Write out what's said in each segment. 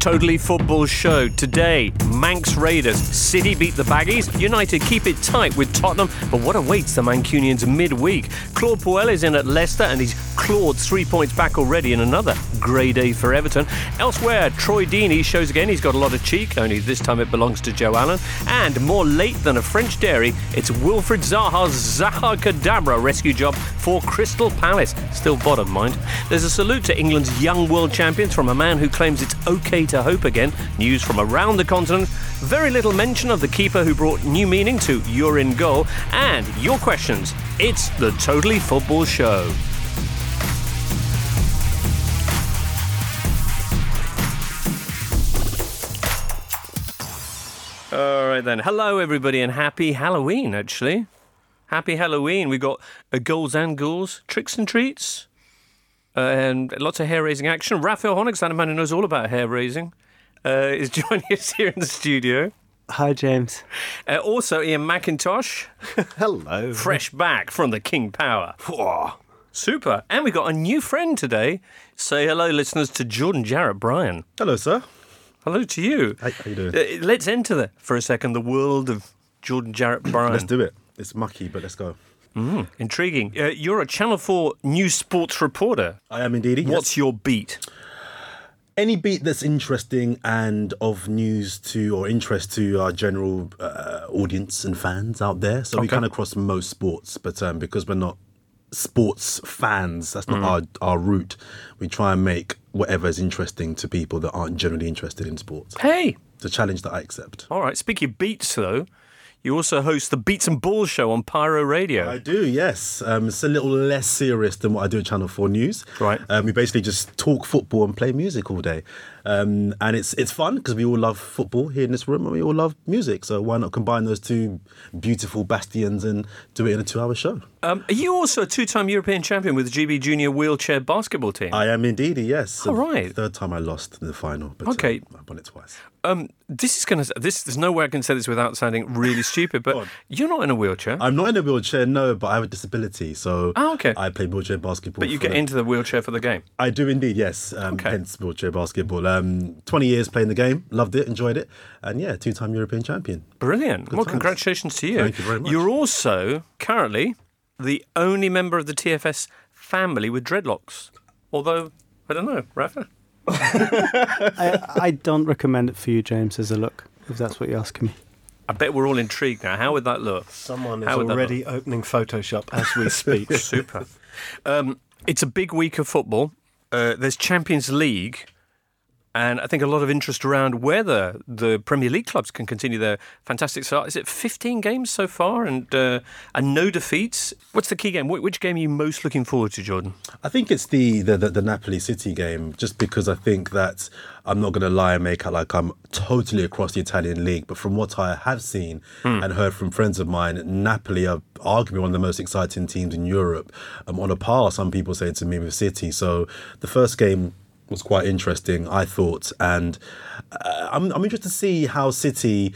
Totally Football Show. Today, Manx Raiders. City beat the Baggies. United keep it tight with Tottenham. But what awaits the Mancunians midweek? Claude Puel is in at Leicester and he's clawed 3 points back already in another grey day for Everton. Elsewhere, Troy Deeney shows again he's got a lot of cheek, only this time it belongs to Joe Allen. And more late than a French dairy, it's Wilfried Zaha's Zaha Kadabra rescue job for Crystal Palace. Still bottom, mind. There's a salute to England's young world champions from a man who claims it's okay to hope again. News from around the continent. Very little mention of the keeper who brought new meaning to "you're in goal." And your questions. It's the Totally Football Show. All right then. Hello everybody and happy Halloween, actually. Happy Halloween. We've got goals and ghouls, tricks and treats, and lots of hair-raising action. Raphael Honnock, that man who knows all about hair-raising, is joining us here in the studio. Hi, James. Also, Ian McIntosh. Hello. Fresh back from the King Power. Whoa. Super. And we've got a new friend today. Say hello, listeners, to Jordan Jarrett Bryan. Hello, sir. Hello to you. How you doing? Let's enter, for a second, the world of Jordan Jarrett Bryan. Let's do it. It's mucky, but let's go. Intriguing. You're a Channel 4 news sports reporter. I am indeed. Yes. What's your beat? Any beat that's interesting and of news to or interest to our general audience and fans out there. So we kind of cross most sports, but because we're not sports fans, that's not our route. We try and make whatever is interesting to people that aren't generally interested in sports. Hey! It's a challenge that I accept. All right. Speaking of beats, though, you also host the Beats and Balls show on Pyro Radio. I do, yes. It's a little less serious than what I do at Channel 4 News. Right. We basically just talk football and play music all day. And it's fun because we all love football here in this room and we all love music. So why not combine those two beautiful bastions and do it in a 2-hour show? Are you also a two-time European champion with the GB Junior wheelchair basketball team? I am indeed, yes. Oh, right. Third time I lost in the final, but Okay. I won it twice. There's no way I can say this without sounding really stupid, but you're not in a wheelchair. I'm not in a wheelchair, no, but I have a disability, so okay. I play wheelchair basketball. But you get into the wheelchair for the game? I do indeed, yes. Hence wheelchair basketball. 20 years playing the game, loved it, enjoyed it, and yeah, 2-time European champion. Brilliant. Good Well, times. congratulations to you. Thank you very much. You're also, currently, the only member of the TFS family with dreadlocks. Although, I don't know, Rafa? I don't recommend it for you, James, as a look, if that's what you're asking me. I bet we're all intrigued now. How would that look? Someone is How would that already opening Photoshop as we speak. Super. It's a big week of football. There's Champions League, and I think a lot of interest around whether the Premier League clubs can continue their fantastic start. Is it 15 games so far and no defeats? What's the key game? Which game are you most looking forward to, Jordan? I think it's the Napoli City game, just because I think that, I'm not going to lie and make out like I'm totally across the Italian league, but from what I have seen and heard from friends of mine, Napoli are arguably one of the most exciting teams in Europe, on a par, some people say to me, with City. So the first game was quite interesting, I thought, and I'm interested to see how City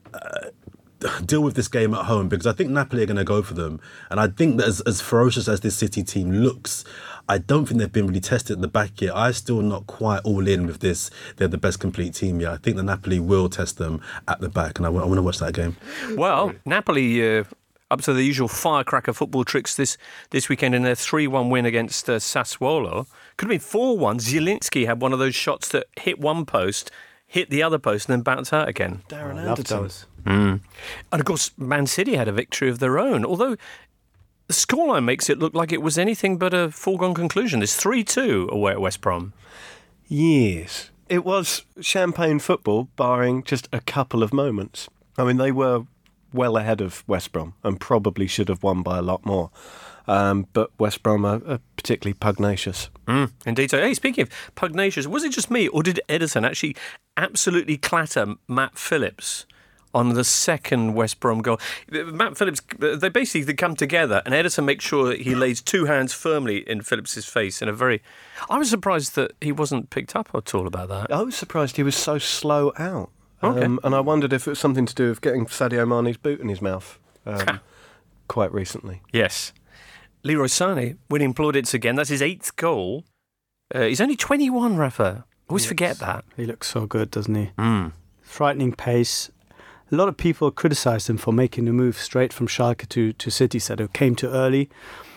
deal with this game at home, because I think Napoli are going to go for them, and I think that as ferocious as this City team looks, I don't think they've been really tested at the back yet. I'm still not quite all in with this. They're the best complete team yet. I think the Napoli will test them at the back, and I want to watch that game. Well, Napoli up to the usual firecracker football tricks this weekend in their 3-1 win against Sassuolo. Could have been 4-1. Zielinski had one of those shots that hit one post, hit the other post, and then bounced out again. Darren Love Anderton. those. And of course, Man City had a victory of their own, although the scoreline makes it look like it was anything but a foregone conclusion. It's 3-2 away at West Brom. Yes. It was champagne football, barring just a couple of moments. I mean, they were well ahead of West Brom and probably should have won by a lot more. But West Brom are particularly pugnacious. Indeed. So, hey, speaking of pugnacious, was it just me or did Ederson actually absolutely clatter Matt Phillips on the second West Brom goal? Matt Phillips, they basically come together and Ederson makes sure that he lays two hands firmly in Phillips's face in a very... I was surprised that he wasn't picked up at all about that. I was surprised he was so slow out. Okay. And I wondered if it was something to do with getting Sadio Mane's boot in his mouth quite recently. Yes. Leroy Sané winning plaudits again. That's his 8th goal. He's only 21, Rafa. Always forget that. He looks so good, doesn't he? Mm. Frightening pace. A lot of people criticised him for making the move straight from Schalke to City, said it came too early.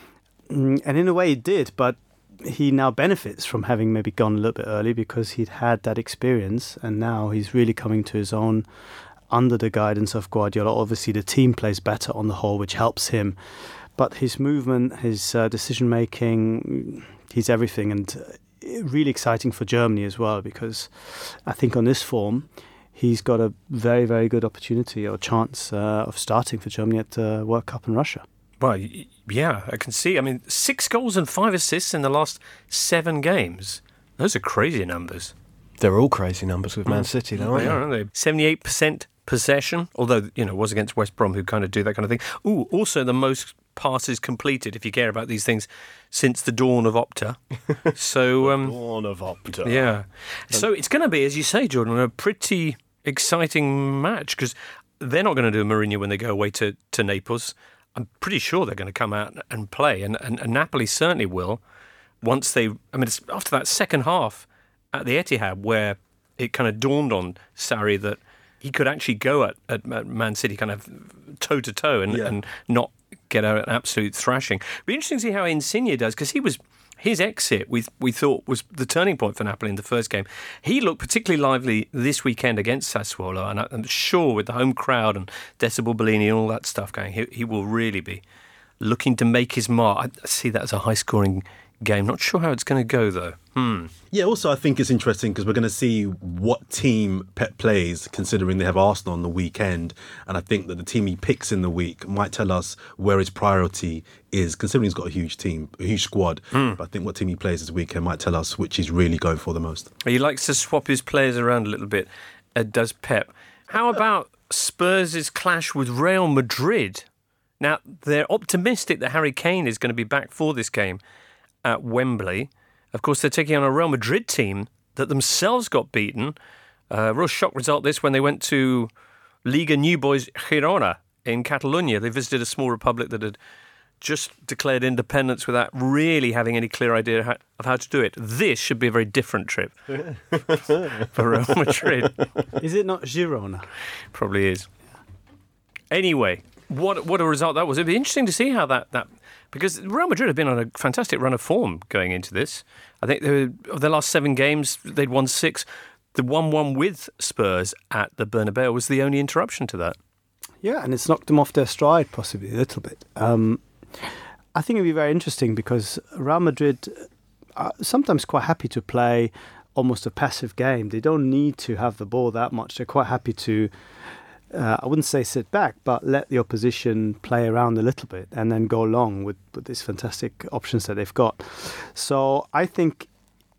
And in a way it did, but he now benefits from having maybe gone a little bit early because he'd had that experience, and now he's really coming to his own under the guidance of Guardiola. Obviously the team plays better on the whole, which helps him. But his movement, his decision-making, he's everything. And really exciting for Germany as well, because I think on this form, he's got a very, very good opportunity or chance of starting for Germany at the World Cup in Russia. Well, yeah, I can see. I mean, 6 goals and 5 assists in the last 7 games. Those are crazy numbers. They're all crazy numbers with Man City, though, aren't they? 78% possession, although, it was against West Brom, who kind of do that kind of thing. Ooh, also the most passes completed, if you care about these things, since the dawn of Opta. So, dawn of Opta. Yeah. So it's going to be, as you say, Jordan, a pretty exciting match, because they're not going to do a Mourinho when they go away to Naples. I'm pretty sure they're going to come out and play, and Napoli certainly will. Once it's after that second half at the Etihad where it kind of dawned on Sarri that he could actually go at Man City kind of toe-to-toe and not get an absolute thrashing. It'll be interesting to see how Insigne does, because his exit, we thought, was the turning point for Napoli in the first game. He looked particularly lively this weekend against Sassuolo, and I'm sure with the home crowd and Decibel Bellini and all that stuff going, he will really be looking to make his mark. I see that as a high-scoring game. Not sure how it's going to go, though. Yeah, also I think it's interesting because we're going to see what team Pep plays, considering they have Arsenal on the weekend, and I think that the team he picks in the week might tell us where his priority is, considering he's got a huge team, a huge squad. But I think what team he plays this weekend might tell us which he's really going for the most. He likes to swap his players around a little bit, does Pep. How about Spurs' clash with Real Madrid? Now, they're optimistic that Harry Kane is going to be back for this game at Wembley. Of course, they're taking on a Real Madrid team that themselves got beaten. Real shock result this when they went to Liga New Boys Girona in Catalonia. They visited a small republic that had just declared independence without really having any clear idea of how to do it. This should be a very different trip for Real Madrid. Is it not Girona? Probably is. Anyway, what a result that was. It'd be interesting to see how that because Real Madrid have been on a fantastic run of form going into this. I think of their last 7 games, they'd won 6. The 1-1 with Spurs at the Bernabeu was the only interruption to that. Yeah, and it's knocked them off their stride possibly a little bit. I think it'd be very interesting because Real Madrid are sometimes quite happy to play almost a passive game. They don't need to have the ball that much. They're quite happy to, I wouldn't say sit back, but let the opposition play around a little bit and then go along with these fantastic options that they've got. So I think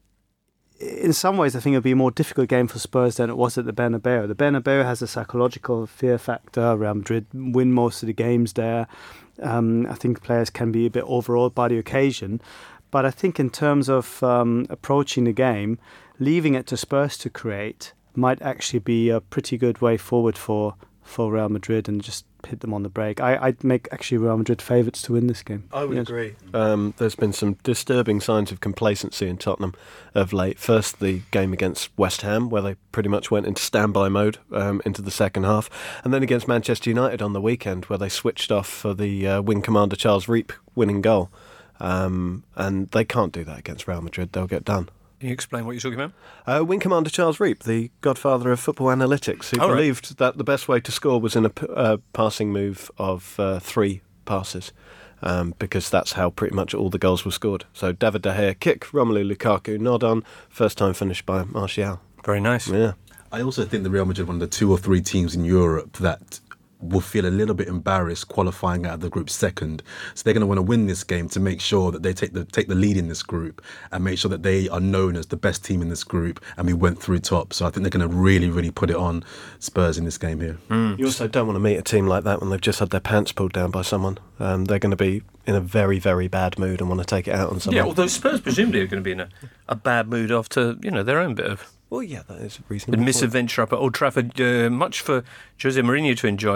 in some ways, I think it'll be a more difficult game for Spurs than it was at the Bernabeu. The Bernabeu has a psychological fear factor. Real Madrid win most of the games there. I think players can be a bit overawed by the occasion. But I think in terms of approaching the game, leaving it to Spurs to create might actually be a pretty good way forward for Real Madrid and just hit them on the break. I'd make actually Real Madrid favourites to win this game. I would agree. There's been some disturbing signs of complacency in Tottenham of late. First, the game against West Ham, where they pretty much went into standby mode into the second half. And then against Manchester United on the weekend, where they switched off for the wing commander Charles Reap winning goal. And they can't do that against Real Madrid. They'll get done. Can you explain what you're talking about? Wing commander Charles Reap, the godfather of football analytics, who believed that the best way to score was in a passing move of 3 passes, because that's how pretty much all the goals were scored. So David De Gea kick, Romelu Lukaku nod on, first time finish by Martial. Very nice. Yeah. I also think the Real Madrid one of the 2 or 3 teams in Europe that will feel a little bit embarrassed qualifying out of the group second. So they're going to want to win this game to make sure that they take the lead in this group and make sure that they are known as the best team in this group and we went through top. So I think they're going to really, really put it on Spurs in this game here. You also don't want to meet a team like that when they've just had their pants pulled down by someone. They're going to be in a very, very bad mood and want to take it out on someone. Yeah, although Spurs presumably are going to be in a bad mood after their own bit of... Well, yeah, that is a reasonable misadventure up at Old Trafford. Much for Jose Mourinho to enjoy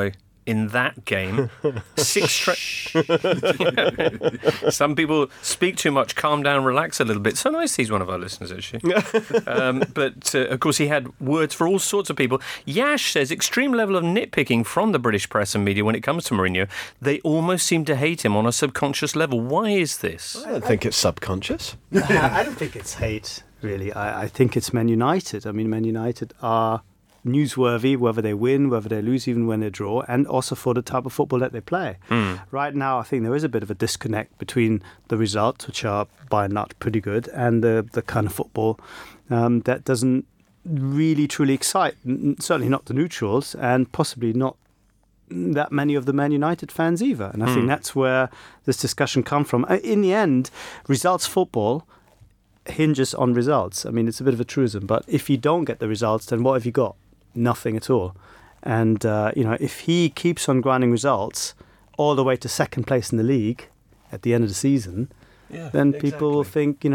in that game. 6 straight. Some people speak too much, calm down, relax a little bit. So nice he's one of our listeners, actually. But, of course, he had words for all sorts of people. Yash says, extreme level of nitpicking from the British press and media when it comes to Mourinho. They almost seem to hate him on a subconscious level. Why is this? I don't think it's subconscious. I don't think it's hate, really. I think it's Man United. I mean, Man United are newsworthy, whether they win, whether they lose, even when they draw, and also for the type of football that they play. Right now, I think there is a bit of a disconnect between the results, which are by and large pretty good, and the kind of football that doesn't really truly excite, certainly not the neutrals, and possibly not that many of the Man United fans either. And I think that's where this discussion comes from. In the end, results football hinges on results. I mean, it's a bit of a truism, but if you don't get the results, then what have you got? Nothing at all. And, if he keeps on grinding results all the way to second place in the league at the end of the season, then people will think,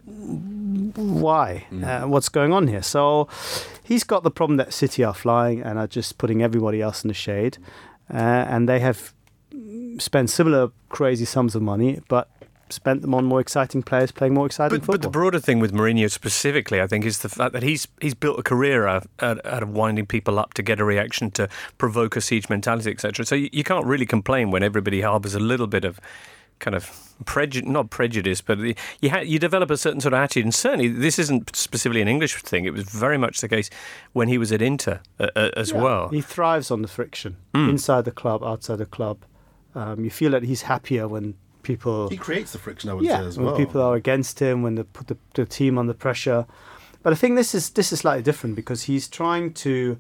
why? What's going on here? So he's got the problem that City are flying and are just putting everybody else in the shade. And they have spent similar crazy sums of money, but spent them on more exciting players playing more exciting football. But the broader thing with Mourinho specifically, I think, is the fact that he's built a career out of winding people up to get a reaction, to provoke a siege mentality, etc. So you can't really complain when everybody harbours a little bit of kind of not prejudice, but you develop a certain sort of attitude. And certainly this isn't specifically an English thing. It was very much the case when he was at Inter as well. He thrives on the friction inside the club, outside the club. You feel that he's happier when he creates the friction, I would say, as well. When people are against him, when they put the team under pressure. But I think this is slightly different because he's trying to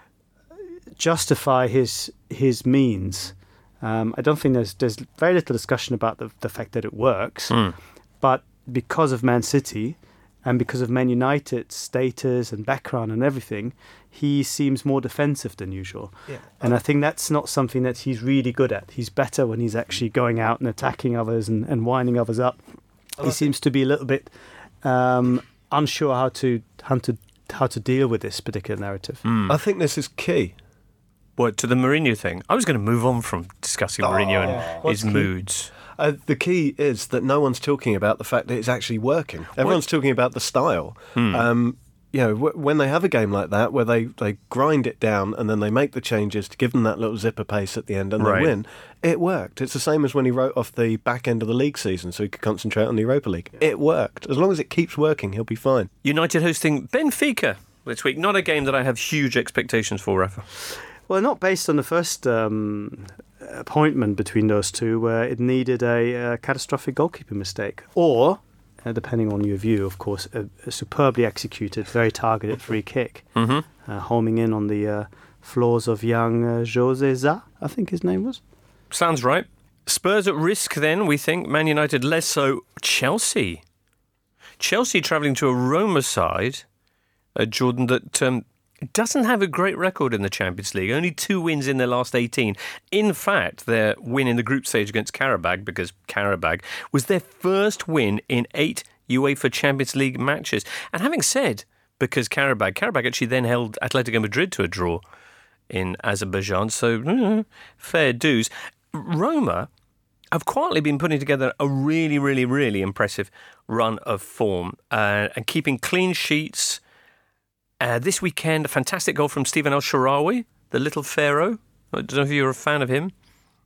justify his means. I don't think there's very little discussion about the fact that it works. But because of Man City and because of Man United's status and background and everything, he seems more defensive than usual. Yeah. And I think that's not something that he's really good at. He's better when he's actually going out and attacking others and winding others up. He seems to be a little bit unsure how to deal with this particular narrative. I think this is key. What, to the Mourinho thing? I was going to move on from discussing Mourinho and his moods. The key is that no one's talking about the fact that it's actually working. Everyone's talking about the style. When they have a game like that where they grind it down and then they make the changes to give them that little zipper pace at the end and they win, it worked. It's the same as when he wrote off the back end of the league season so he could concentrate on the Europa League. It worked. As long as it keeps working, he'll be fine. United hosting Benfica this week. Not a game that I have huge expectations for, Rafa. Well, not based on the first appointment between those two, where it needed a catastrophic goalkeeper mistake, or, depending on your view, of course, a superbly executed, very targeted free kick, homing in on the floors of young José Zá, I think his name was. Sounds right. Spurs at risk then, we think. Man United less so. Chelsea travelling to a Roma side, Jordan, that doesn't have a great record in the Champions League. Only 2 wins in their last 18. In fact, their win in the group stage against Qarabag, because Qarabag was their first win in 8 UEFA Champions League matches. And having said, because Qarabag actually then held Atletico Madrid to a draw in Azerbaijan, so fair dues. Roma have quietly been putting together a really, really, really impressive run of form and keeping clean sheets. This weekend, a fantastic goal from Steven El Shaarawy, the little pharaoh. I don't know if you're a fan of him.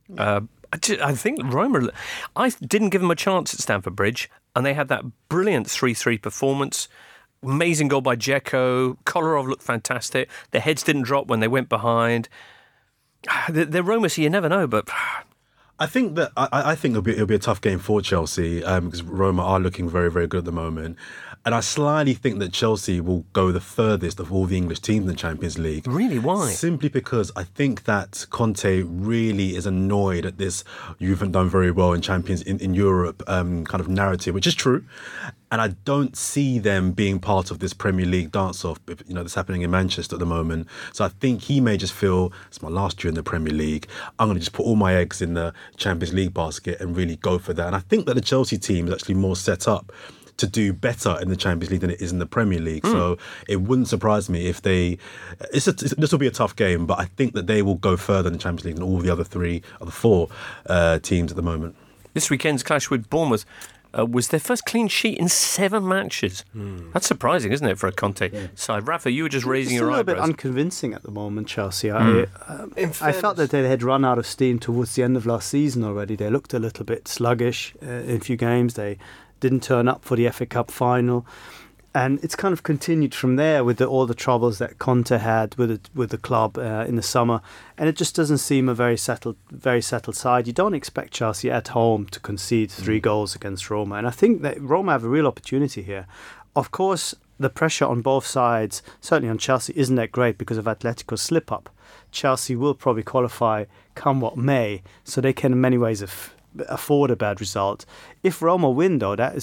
I think Roma, I didn't give them a chance at Stamford Bridge, and they had that brilliant 3-3 performance. Amazing goal by Dzeko. Kolarov looked fantastic. Their heads didn't drop when they went behind. They're Roma, so you never know, but... I think that I think it'll be a tough game for Chelsea because Roma are looking very, very good at the moment. And I slightly think that Chelsea will go the furthest of all the English teams in the Champions League. Really? Why? Simply because I think that Conte really is annoyed at this "you haven't done very well in Champions in Europe" kind of narrative, which is true. And I don't see them being part of this Premier League dance-off, that's happening in Manchester at the moment. So I think he may just feel, it's my last year in the Premier League, I'm going to just put all my eggs in the Champions League basket and really go for that. And I think that the Chelsea team is actually more set up to do better in the Champions League than it is in the Premier League. So it wouldn't surprise me if they... This will be a tough game, but I think that they will go further in the Champions League than all the other four teams at the moment. This weekend's clash with Bournemouth was their first clean sheet in 7 matches. That's surprising, isn't it, for a Conte side? Rafa, you were just raising your eyebrows. It's a little bit unconvincing at the moment, Chelsea. I felt that they had run out of steam towards the end of last season already. They looked a little bit sluggish in a few games. They didn't turn up for the FA Cup final. And it's kind of continued from there with all the troubles that Conte had with the club in the summer, and it just doesn't seem a very settled side. You don't expect Chelsea at home to concede 3 goals against Roma, and I think that Roma have a real opportunity here. Of course, the pressure on both sides, certainly on Chelsea, isn't that great because of Atletico's slip-up. Chelsea will probably qualify come what may, so they can in many ways afford a bad result. If Roma win, though, that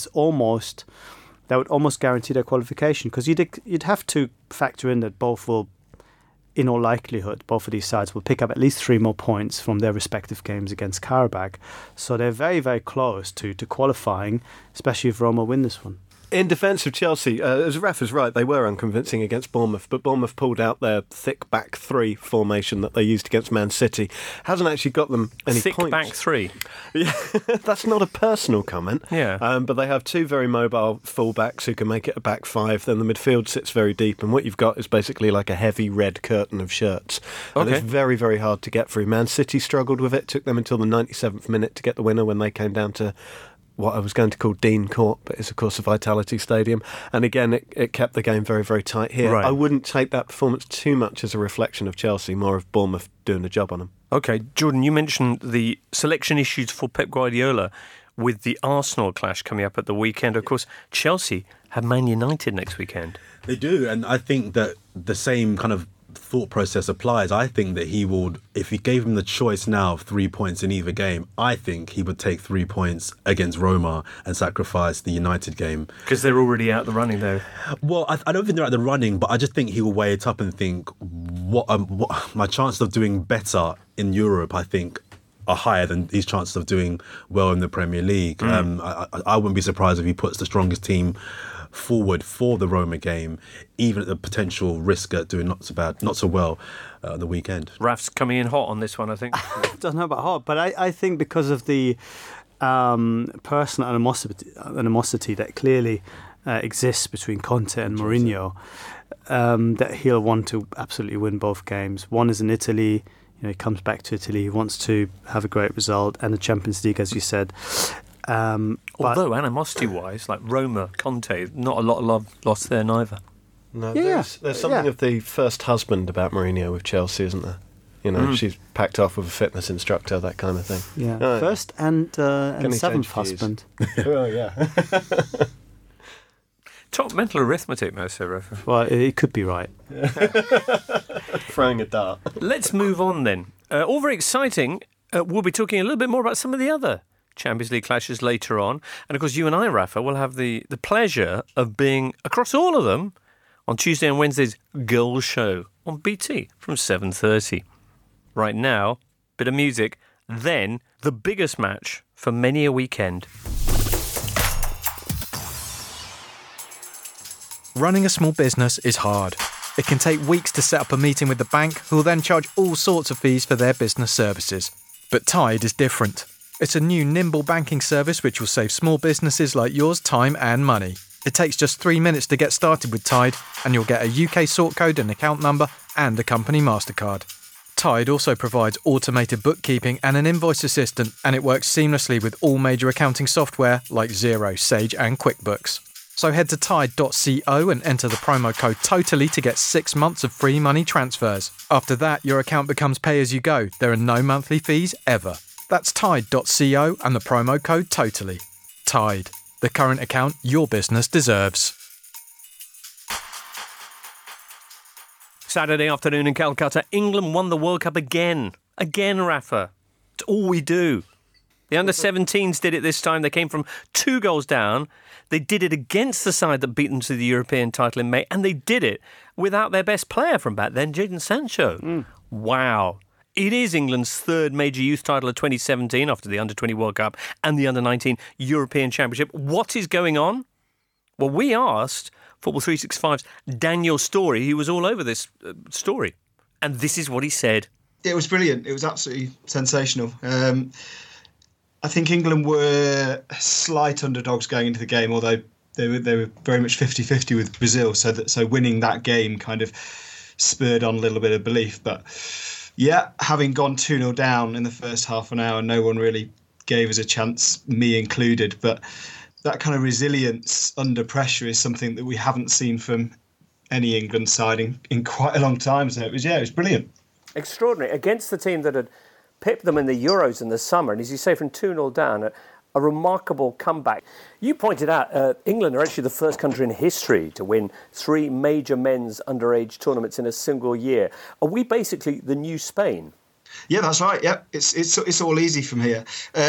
would almost guarantee their qualification, because you'd have to factor in that both will, in all likelihood, both of these sides will pick up at least 3 more points from their respective games against Karabakh. So they're very, very close to qualifying, especially if Roma win this one. In defence of Chelsea, as Rafa's right, they were unconvincing against Bournemouth, but Bournemouth pulled out their thick back 3 formation that they used against Man City. Hasn't actually got them any thick points. Back 3? Yeah, that's not a personal comment. Yeah. But they have 2 very mobile full-backs who can make it a back 5. Then the midfield sits very deep, and what you've got is basically like a heavy red curtain of shirts. And it's very, very hard to get through. Man City struggled with it. Took them until the 97th minute to get the winner when they came down to what I was going to call Dean Court, but it's of course a Vitality Stadium. And again, it kept the game very, very tight here. Right. I wouldn't take that performance too much as a reflection of Chelsea, more of Bournemouth doing the job on them. OK, Jordan, you mentioned the selection issues for Pep Guardiola with the Arsenal clash coming up at the weekend. Of course, Chelsea have Man United next weekend. They do, and I think that the same kind of thought process applies. I think that he would, if he gave him the choice now of 3 points in either game, I think he would take 3 points against Roma and sacrifice the United game. Because they're already out the running, though. Well, I don't think they're out the running, but I just think he will weigh it up and think, what my chances of doing better in Europe, I think, are higher than his chances of doing well in the Premier League. I wouldn't be surprised if he puts the strongest team forward for the Roma game, even at the potential risk at doing not so well on the weekend. Raf's coming in hot on this one, I think. I don't know about hot, but I think because of the personal animosity that clearly exists between Conte and Mourinho, that he'll want to absolutely win both games. One is in Italy. He comes back to Italy. He wants to have a great result, and the Champions League, as you said. Although animosity-wise, like Roma, Conte, not a lot of love lost there neither. No, there's something of the first husband about Mourinho with Chelsea, isn't there? She's packed off with a fitness instructor, that kind of thing. Yeah, first and seventh husband. Oh, yeah. Top mental arithmetic, Mercer Rafa. Well, it could be right. Throwing a dart. Let's move on then. All very exciting. We'll be talking a little bit more about some of the other Champions League clashes later on. And of course, you and I, Rafa, will have the pleasure of being across all of them on Tuesday and Wednesday's Girls Show on BT from 7:30. Right now, bit of music, then the biggest match for many a weekend. Running a small business is hard. It can take weeks to set up a meeting with the bank, who will then charge all sorts of fees for their business services. But Tide is different. It's a new nimble banking service which will save small businesses like yours time and money. It takes just 3 minutes to get started with Tide, and you'll get a UK sort code and account number and a company MasterCard. Tide also provides automated bookkeeping and an invoice assistant, and it works seamlessly with all major accounting software like Xero, Sage and QuickBooks. So head to tide.co and enter the promo code TOTALLY to get 6 months of free money transfers. After that, your account becomes pay-as-you-go. There are no monthly fees ever. That's tide.co and the promo code TOTALLY. Tide, the current account your business deserves. Saturday afternoon in Calcutta, England won the World Cup again. Again, Rafa. It's all we do. The under-17s did it this time. They came from 2 goals down. They did it against the side that beat them to the European title in May, and they did it without their best player from back then, Jadon Sancho. Wow. It is England's 3rd major youth title of 2017 after the Under-20 World Cup and the Under-19 European Championship. What is going on? Well, we asked Football 365's Daniel Storey. He was all over this story. And this is what he said. It was brilliant. It was absolutely sensational. I think England were slight underdogs going into the game, although they were very much 50-50 with Brazil. So winning that game kind of spurred on a little bit of belief. But yeah, having gone 2-0 down in the first half an hour, no one really gave us a chance, me included. But that kind of resilience under pressure is something that we haven't seen from any England side in quite a long time. So it was brilliant. Extraordinary. Against the team that had pipped them in the Euros in the summer, and as you say, from 2-0 down, a remarkable comeback. You pointed out England are actually the first country in history to win 3 major men's underage tournaments in a single year. Are we basically the new Spain? Yeah, that's right. Yeah, it's all easy from here.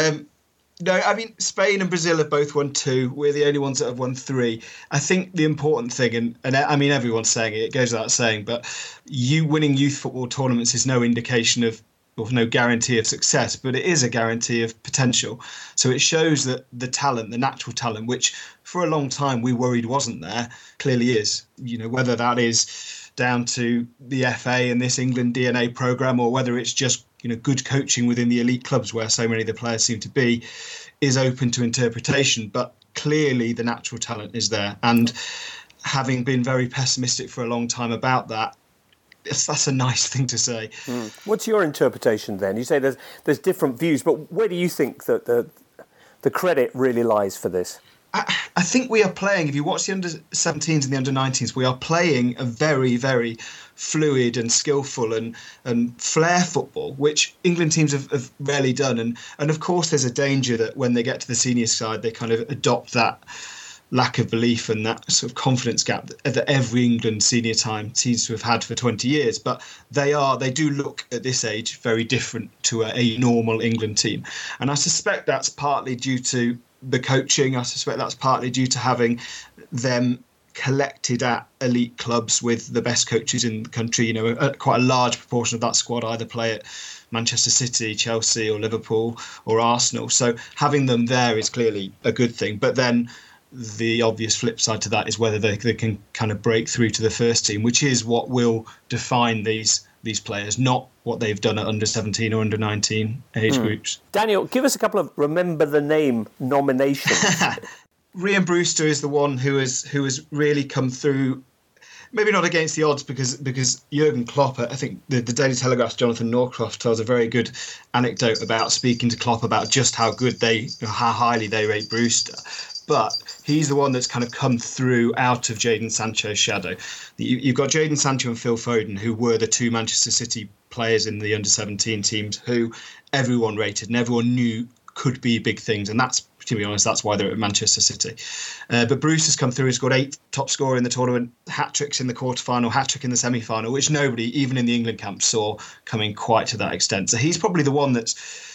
No, I mean, Spain and Brazil have both won 2. We're the only ones that have won 3. I think the important thing, and I mean, everyone's saying it goes without saying, but winning youth football tournaments is no indication of, or no guarantee of success, but it is a guarantee of potential. So it shows that the talent, the natural talent, which for a long time we worried wasn't there, clearly is. You know, whether that is down to the FA and this England DNA programme, or whether it's just, you know, good coaching within the elite clubs where so many of the players seem to be, is open to interpretation. But clearly the natural talent is there. And having been very pessimistic for a long time about that, that's a nice thing to say. What's your interpretation then? You say there's different views, but where do you think that the credit really lies for this? I think we are playing, if you watch the under-17s and the under-19s, we are playing a very, very fluid and skillful and flair football, which England teams have rarely done. And of course, there's a danger that when they get to the senior side, they kind of adopt that lack of belief and that sort of confidence gap that every England senior time seems to have had for 20 years. But they do look at this age very different to a normal England team. And I suspect that's partly due to the coaching. I suspect that's partly due to having them collected at elite clubs with the best coaches in the country. You know, quite a large proportion of that squad either play at Manchester City, Chelsea or Liverpool or Arsenal. So having them there is clearly a good thing. But then the obvious flip side to that is whether they can kind of break through to the first team, which is what will define these players, not what they've done at under-17 or under-19 age groups. Daniel, give us a couple of remember the name nominations. Rhian Brewster is the one who has really come through, maybe not against the odds, because Jurgen Klopp, I think the Daily Telegraph's Jonathan Norcroft tells a very good anecdote about speaking to Klopp about just how highly they rate Brewster. But he's the one that's kind of come through out of Jadon Sancho's shadow. You've got Jadon Sancho and Phil Foden, who were the 2 Manchester City players in the under-17 teams who everyone rated and everyone knew could be big things. And that's, to be honest, that's why they're at Manchester City. But Bruce has come through, he's got 8 top scorer in the tournament, hat-tricks in the quarterfinal, hat-trick in the semi-final, which nobody, even in the England camp, saw coming quite to that extent. So he's probably the one that's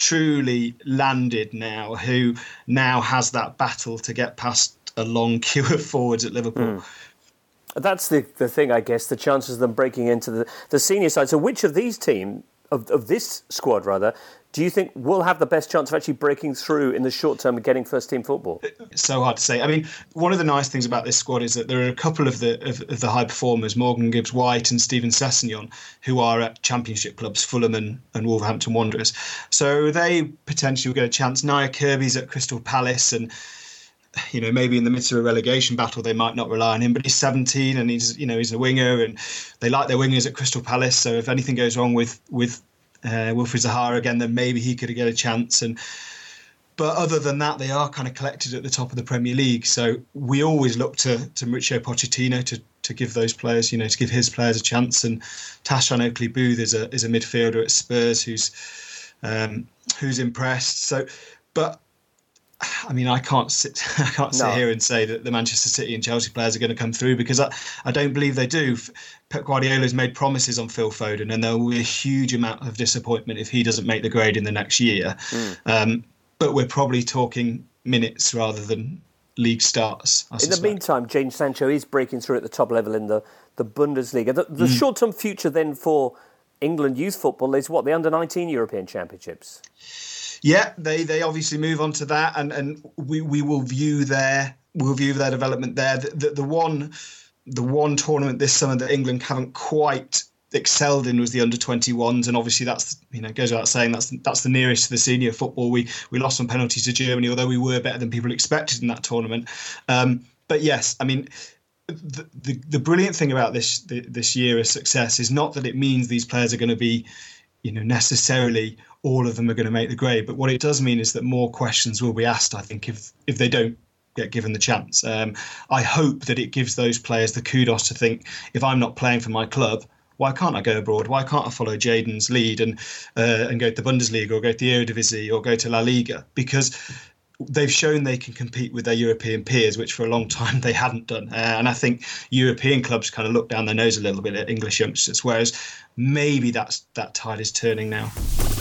truly landed now, who now has that battle to get past a long queue of forwards at Liverpool. That's the thing, I guess, the chances of them breaking into the senior side. So which of these teams, of this squad rather, do you think will have the best chance of actually breaking through in the short term and getting first team football? It's so hard to say. I mean, one of the nice things about this squad is that there are a couple of the high performers, Morgan Gibbs-White and Steven Sessegnon, who are at championship clubs, Fulham and Wolverhampton Wanderers. So they potentially will get a chance. Nia Kirby's at Crystal Palace, and you know, maybe in the midst of a relegation battle they might not rely on him, but he's 17 and he's a winger, and they like their wingers at Crystal Palace. So if anything goes wrong with Wilfried Zaha again, then maybe he could get a chance. But other than that, they are kind of collected at the top of the Premier League. So we always look to Mauricio Pochettino to give those players, to give his players a chance. And Tashan Oakley-Booth is a midfielder at Spurs who's impressed. So, but I mean, I can't sit here and say that the Manchester City and Chelsea players are going to come through, because I don't believe they do. Pep Guardiola's made promises on Phil Foden, and there will be a huge amount of disappointment if he doesn't make the grade in the next year. But we're probably talking minutes rather than league starts, I suspect. In the meantime, Jadon Sancho is breaking through at the top level in the Bundesliga. The short-term future then for England youth football is what, the under-19 European Championships? Yeah, they obviously move on to that, and we will view their we'll view their development there. The one tournament this summer that England haven't quite excelled in was the under-21s, and obviously that's, goes without saying, that's the nearest to the senior football. We lost on penalties to Germany, although we were better than people expected in that tournament. But yes, I mean, the brilliant thing about this year of success is not that it means these players are going to be, necessarily all of them are going to make the grade, but what it does mean is that more questions will be asked, I think, if they don't get given the chance. I hope that it gives those players the kudos to think, if I'm not playing for my club, why can't I go abroad? Why can't I follow Jadon's lead and go to the Bundesliga or go to the Eredivisie or go to La Liga? Because they've shown they can compete with their European peers, which for a long time they hadn't done. And I think European clubs kind of look down their nose a little bit at English youngsters, whereas maybe that tide is turning now.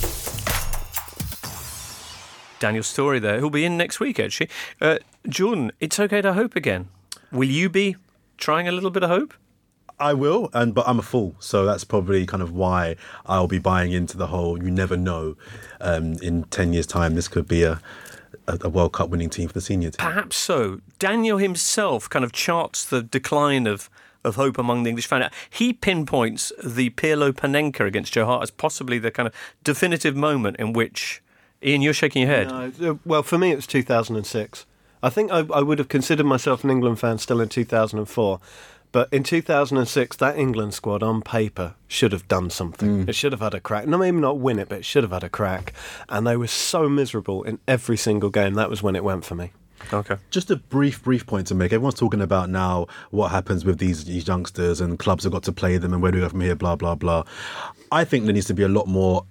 Daniel Storey there, who'll be in next week, actually. Jordan, it's okay to hope again. Will you be trying a little bit of hope? I will, but I'm a fool, so that's probably kind of why I'll be buying into the whole, you never know, in 10 years' time this could be a World Cup winning team for the senior team. Perhaps so. Daniel himself kind of charts the decline of hope among the English fan. He pinpoints the Pirlo Panenka against Joe Hart as possibly the kind of definitive moment in which... Ian, you're shaking your head. No, well, for me, it's 2006. I think I would have considered myself an England fan still in 2004. But in 2006, that England squad on paper should have done something. It should have had a crack. No, maybe not win it, but it should have had a crack. And they were so miserable in every single game. That was when it went for me. Okay. Just a brief point to make. Everyone's talking about now what happens with these youngsters and clubs have got to play them and where do we go from here, blah, blah, blah. I think there needs to be a lot more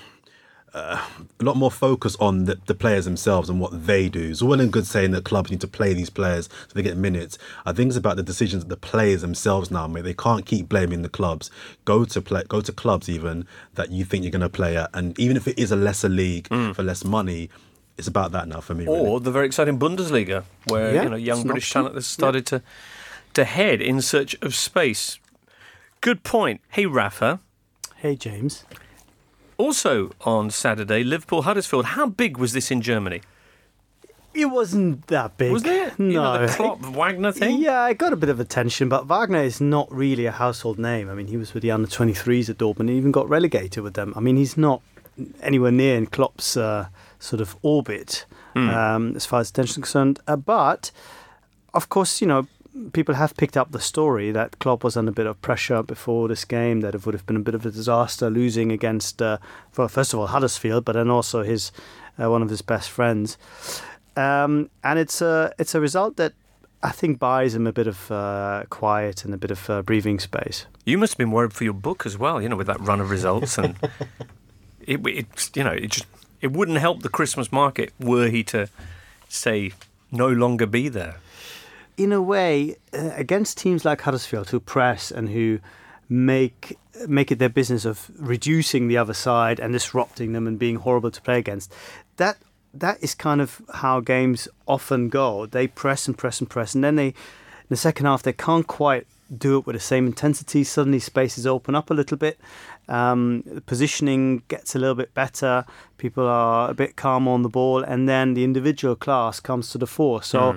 focus on the players themselves and what they do. It's all well and good saying that clubs need to play these players so they get minutes. I think it's about the decisions that the players themselves now make. They can't keep blaming the clubs. Go to clubs even that you think you're going to play at, and even if it is a lesser league for less money, it's about that now for me. Or really. the very exciting Bundesliga, where young British talent has started to head in search of space. Good point. Hey, Rafa. Hey, James. Also on Saturday, Liverpool-Huddersfield. How big was this in Germany? It wasn't that big. Was it? No. The Klopp-Wagner thing? Yeah, it got a bit of attention, but Wagner is not really a household name. I mean, he was with the under-23s at Dortmund and even got relegated with them. I mean, he's not anywhere near in Klopp's sort of orbit as far as attention is concerned. But, of course, people have picked up the story that Klopp was under a bit of pressure before this game, that it would have been a bit of a disaster losing against, first of all, Huddersfield, but then also his one of his best friends. And it's a result that I think buys him a bit of quiet and a bit of breathing space. You must have been worried for your book as well, with that run of results. And it wouldn't help the Christmas market were he to, say, no longer be there. In a way, against teams like Huddersfield who press and who make it their business of reducing the other side and disrupting them and being horrible to play against, that is kind of how games often go. They press and press and press, and then in the second half they can't quite do it with the same intensity. Suddenly spaces open up a little bit. The positioning gets a little bit better. People are a bit calmer on the ball, and then the individual class comes to the fore. So...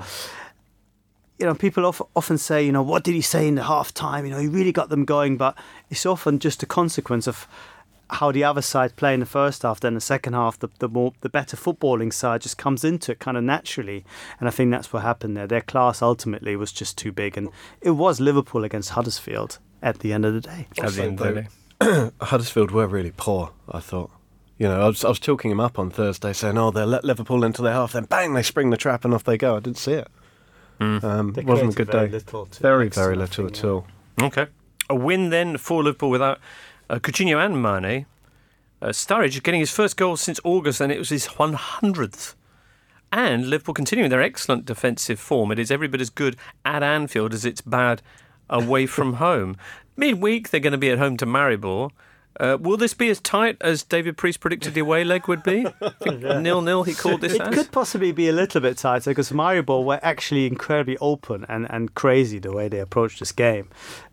people often say, what did he say in the half time? He really got them going, but it's often just a consequence of how the other side play in the first half. Then the second half, the better footballing side just comes into it kind of naturally. And I think that's what happened there. Their class ultimately was just too big. And it was Liverpool against Huddersfield at the end of the day. Huddersfield were really poor, I thought. I was talking him up on Thursday saying, they'll let Liverpool into their half, then bang, they spring the trap and off they go. I didn't see it. It wasn't a good day. Very, very little at all. Okay. A win then for Liverpool without Coutinho and Mane. Sturridge getting his first goal since August, and it was his 100th. And Liverpool continuing their excellent defensive form. It is every bit as good at Anfield as it's bad away from home. Midweek, they're going to be at home to Maribor. Will this be as tight as David Priest predicted the away leg would be? I think 0-0 he called this as. It could possibly be a little bit tighter because Maribor were actually incredibly open and crazy the way they approached this game.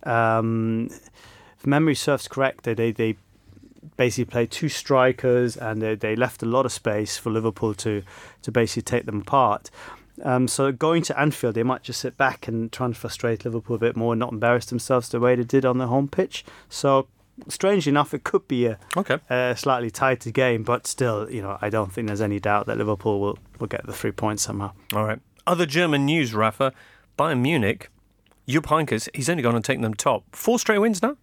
If memory serves correct, they basically played two strikers and they left a lot of space for Liverpool to basically take them apart. So going to Anfield, they might just sit back and try and frustrate Liverpool a bit more and not embarrass themselves the way they did on the home pitch. So strangely enough, it could be a slightly tighter game, but still, I don't think there's any doubt that Liverpool will get the 3 points somehow. All right. Other German news, Rafa. Bayern Munich, Jupp Heynckes, he's only gone and taken them top. 4 straight wins now?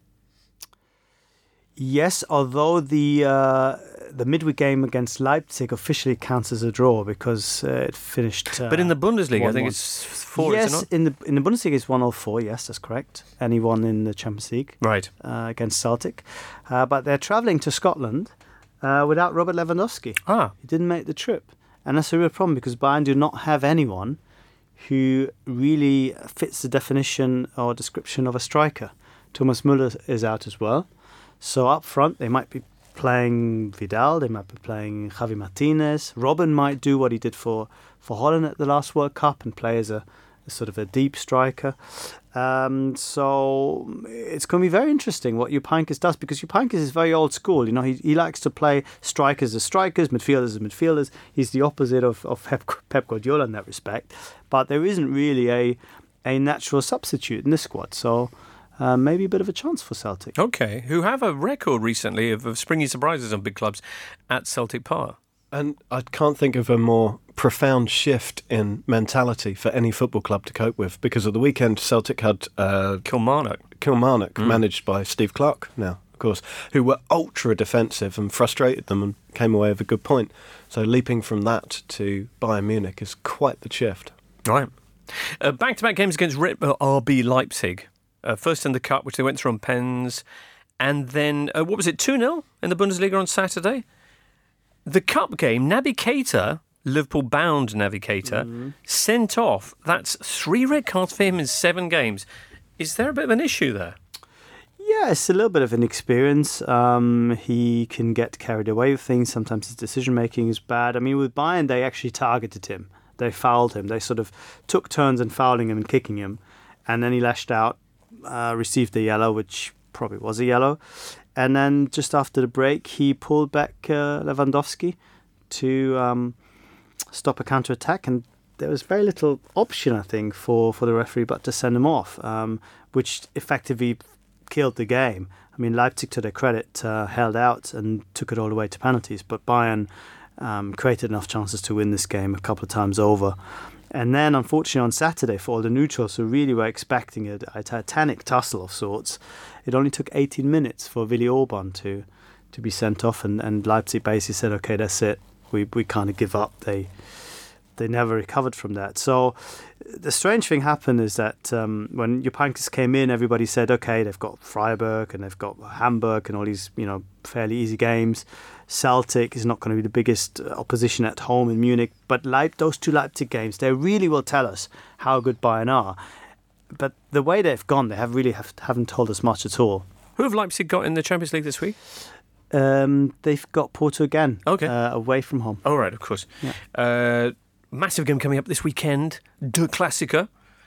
Yes, although the midweek game against Leipzig officially counts as a draw because it finished. But in the Bundesliga, 1-1. I think it's 4. Yes, is it not? in the Bundesliga it's 1-4. Yes, that's correct. And he won in the Champions League, Right. against Celtic. But they're travelling to Scotland without Robert Lewandowski. He didn't make the trip, and that's a real problem because Bayern do not have anyone who really fits the definition or description of a striker. Thomas Müller is out as well. So up front, they might be playing Vidal, they might be playing Javi Martinez. Robben might do what he did for Holland at the last World Cup and play as a sort of a deep striker. So it's going to be very interesting what Jupp Heynckes does because Jupp Heynckes is very old school. He likes to play strikers as strikers, midfielders as midfielders. He's the opposite of Pep Guardiola in that respect. But there isn't really a natural substitute in this squad. So maybe a bit of a chance for Celtic. Okay, who have a record recently of springy surprises on big clubs at Celtic Park. And I can't think of a more profound shift in mentality for any football club to cope with because at the weekend Celtic had Kilmarnock managed by Steve Clarke now, of course, who were ultra defensive and frustrated them and came away with a good point. So leaping from that to Bayern Munich is quite the shift. Right. Back-to-back games against RB Leipzig. First in the Cup, which they went through on pens. And then, 2-0 in the Bundesliga on Saturday? The Cup game, Naby Keita, Liverpool-bound Naby Keita, sent off. That's 3 red cards for him in 7 games. Is there a bit of an issue there? Yeah, it's a little bit of an experience. He can get carried away with things. Sometimes his decision-making is bad. I mean, with Bayern, they actually targeted him. They fouled him. They sort of took turns in fouling him and kicking him. And then he lashed out. Received a yellow, which probably was a yellow. And then just after the break, he pulled back Lewandowski to stop a counter-attack. And there was very little option, I think, for the referee but to send him off, which effectively killed the game. I mean, Leipzig, to their credit, held out and took it all the way to penalties. But Bayern created enough chances to win this game a couple of times over. And then, unfortunately, on Saturday, for all the neutrals who really were expecting a titanic tussle of sorts, it only took 18 minutes for Willi Orban to be sent off, and Leipzig basically said, "Okay, that's it. We kind of give up." They never recovered from that. So the strange thing happened is that when Jupp Heynckes came in, everybody said, "Okay, they've got Freiburg and they've got Hamburg and all these fairly easy games. Celtic is not going to be the biggest opposition at home in Munich, but those 2 Leipzig games, they really will tell us how good Bayern are." But the way they've gone, they haven't told us much at all. Who have Leipzig got in the Champions League this week? They've got Porto again, away from home. Oh, right, of course. Yeah. Massive game coming up this weekend, Der Klassiker,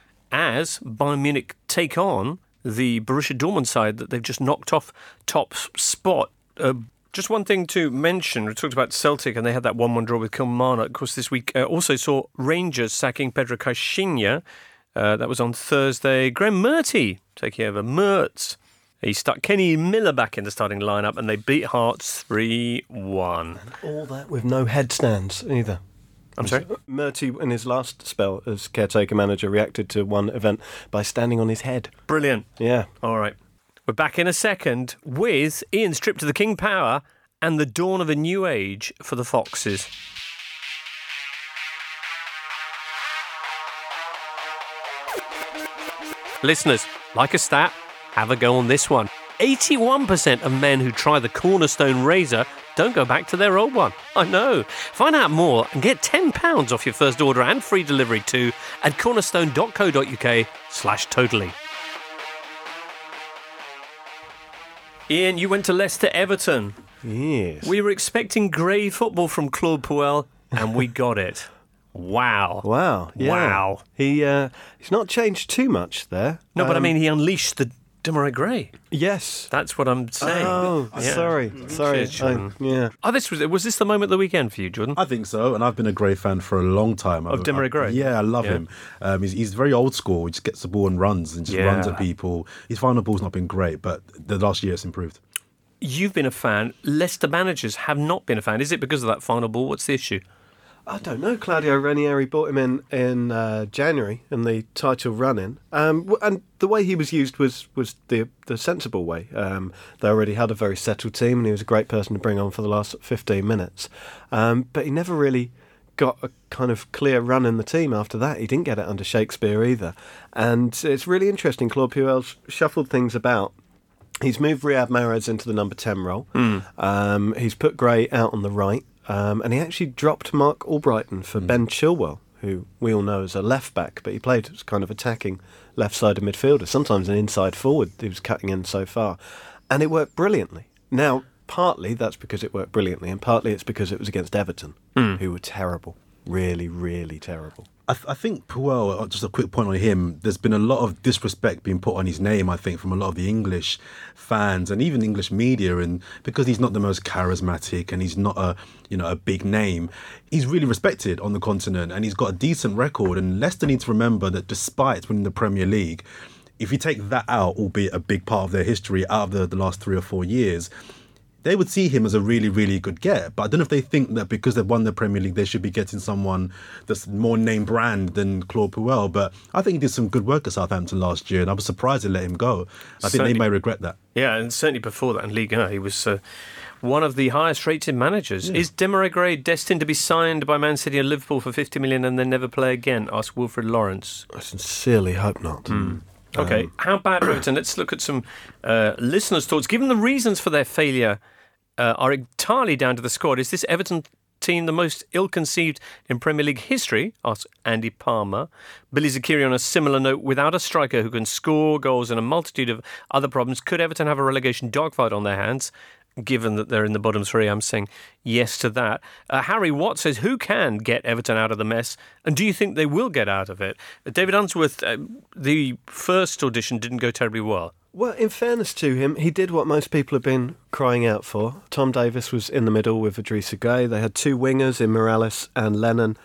as Bayern Munich take on the Borussia Dortmund side that they've just knocked off top spot. Just one thing to mention, we talked about Celtic and they had that 1-1 draw with Kilmarnock. Of course, this week also saw Rangers sacking Pedro Caixinha. That was on Thursday. Graham Murty taking over. Mertz. He stuck Kenny Miller back in the starting lineup and they beat Hearts 3-1. And all that with no headstands either. I'm sorry? Murty, in his last spell as caretaker manager, reacted to one event by standing on his head. Brilliant. Yeah. All right. We're back in a second with Ian stripped to the King Power and the dawn of a new age for the Foxes. Listeners, like a stat, have a go on this one. 81% of men who try the Cornerstone razor don't go back to their old one. I know. Find out more and get £10 off your first order and free delivery too at cornerstone.co.uk/totally. Ian, you went to Leicester Everton. Yes. We were expecting grey football from Claude Puel, and we got it. Wow. Wow. Yeah. Wow. He's not changed too much there. No, but I mean, he unleashed Demarai Gray. Yes. That's what I'm saying. Oh, Yeah. sorry. Cheers, Jordan. Yeah. Oh, was this the moment of the weekend for you, Jordan? I think so, and I've been a Gray fan for a long time. Of Demarai Gray? Yeah, I love Yeah. him. He's very old school. He just gets the ball and runs runs at people. His final ball's not been great, but the last year it's improved. You've been a fan. Leicester managers have not been a fan. Is it because of that final ball? What's the issue? I don't know. Claudio Ranieri bought him in January in the title run-in, and the way he was used was the sensible way. They already had a very settled team, and he was a great person to bring on for the last 15 minutes. But he never really got a kind of clear run in the team after that. He didn't get it under Shakespeare either. And it's really interesting. Claude Puel's shuffled things about. He's moved Riyad Mahrez into the number 10 role. He's put Gray out on the right. And he actually dropped Mark Albrighton for Ben Chilwell, who we all know as a left-back, but he played as kind of attacking left-sided midfielder, sometimes an inside forward. He was cutting in so far. And it worked brilliantly. Now, partly that's because it worked brilliantly, and partly it's because it was against Everton, who were terrible. Really, really terrible. I think Puel, just a quick point on him, there's been a lot of disrespect being put on his name, I think, from a lot of the English fans and even English media, and because he's not the most charismatic and he's not a big name, he's really respected on the continent and he's got a decent record. And Leicester need to remember that despite winning the Premier League, if you take that out, albeit a big part of their history out of the last 3 or 4 years, they would see him as a really, really good get. But I don't know if they think that because they've won the Premier League, they should be getting someone that's more name brand than Claude Puel. But I think he did some good work at Southampton last year, and I was surprised they let him go. I think they may regret that. Yeah, and certainly before that in Ligue 1, he was one of the highest-rated managers. Yeah. Is Demarai Gray destined to be signed by Man City and Liverpool for 50 million and then never play again? Asked Wilfred Lawrence. I sincerely hope not. Okay, how bad Everton? Let's look at some listeners' thoughts. Given the reasons for their failure are entirely down to the squad, is this Everton team the most ill-conceived in Premier League history? Asked Andy Palmer. Billy Zakiri on a similar note, without a striker who can score goals and a multitude of other problems, could Everton have a relegation dogfight on their hands? Given that they're in the bottom three, I'm saying yes to that. Harry Watt says, who can get Everton out of the mess? And do you think they will get out of it? David Unsworth, the first audition didn't go terribly well. Well, in fairness to him, he did what most people have been crying out for. Tom Davis was in the middle with Idrissa Gueye. They had two wingers in Morales and Lennon.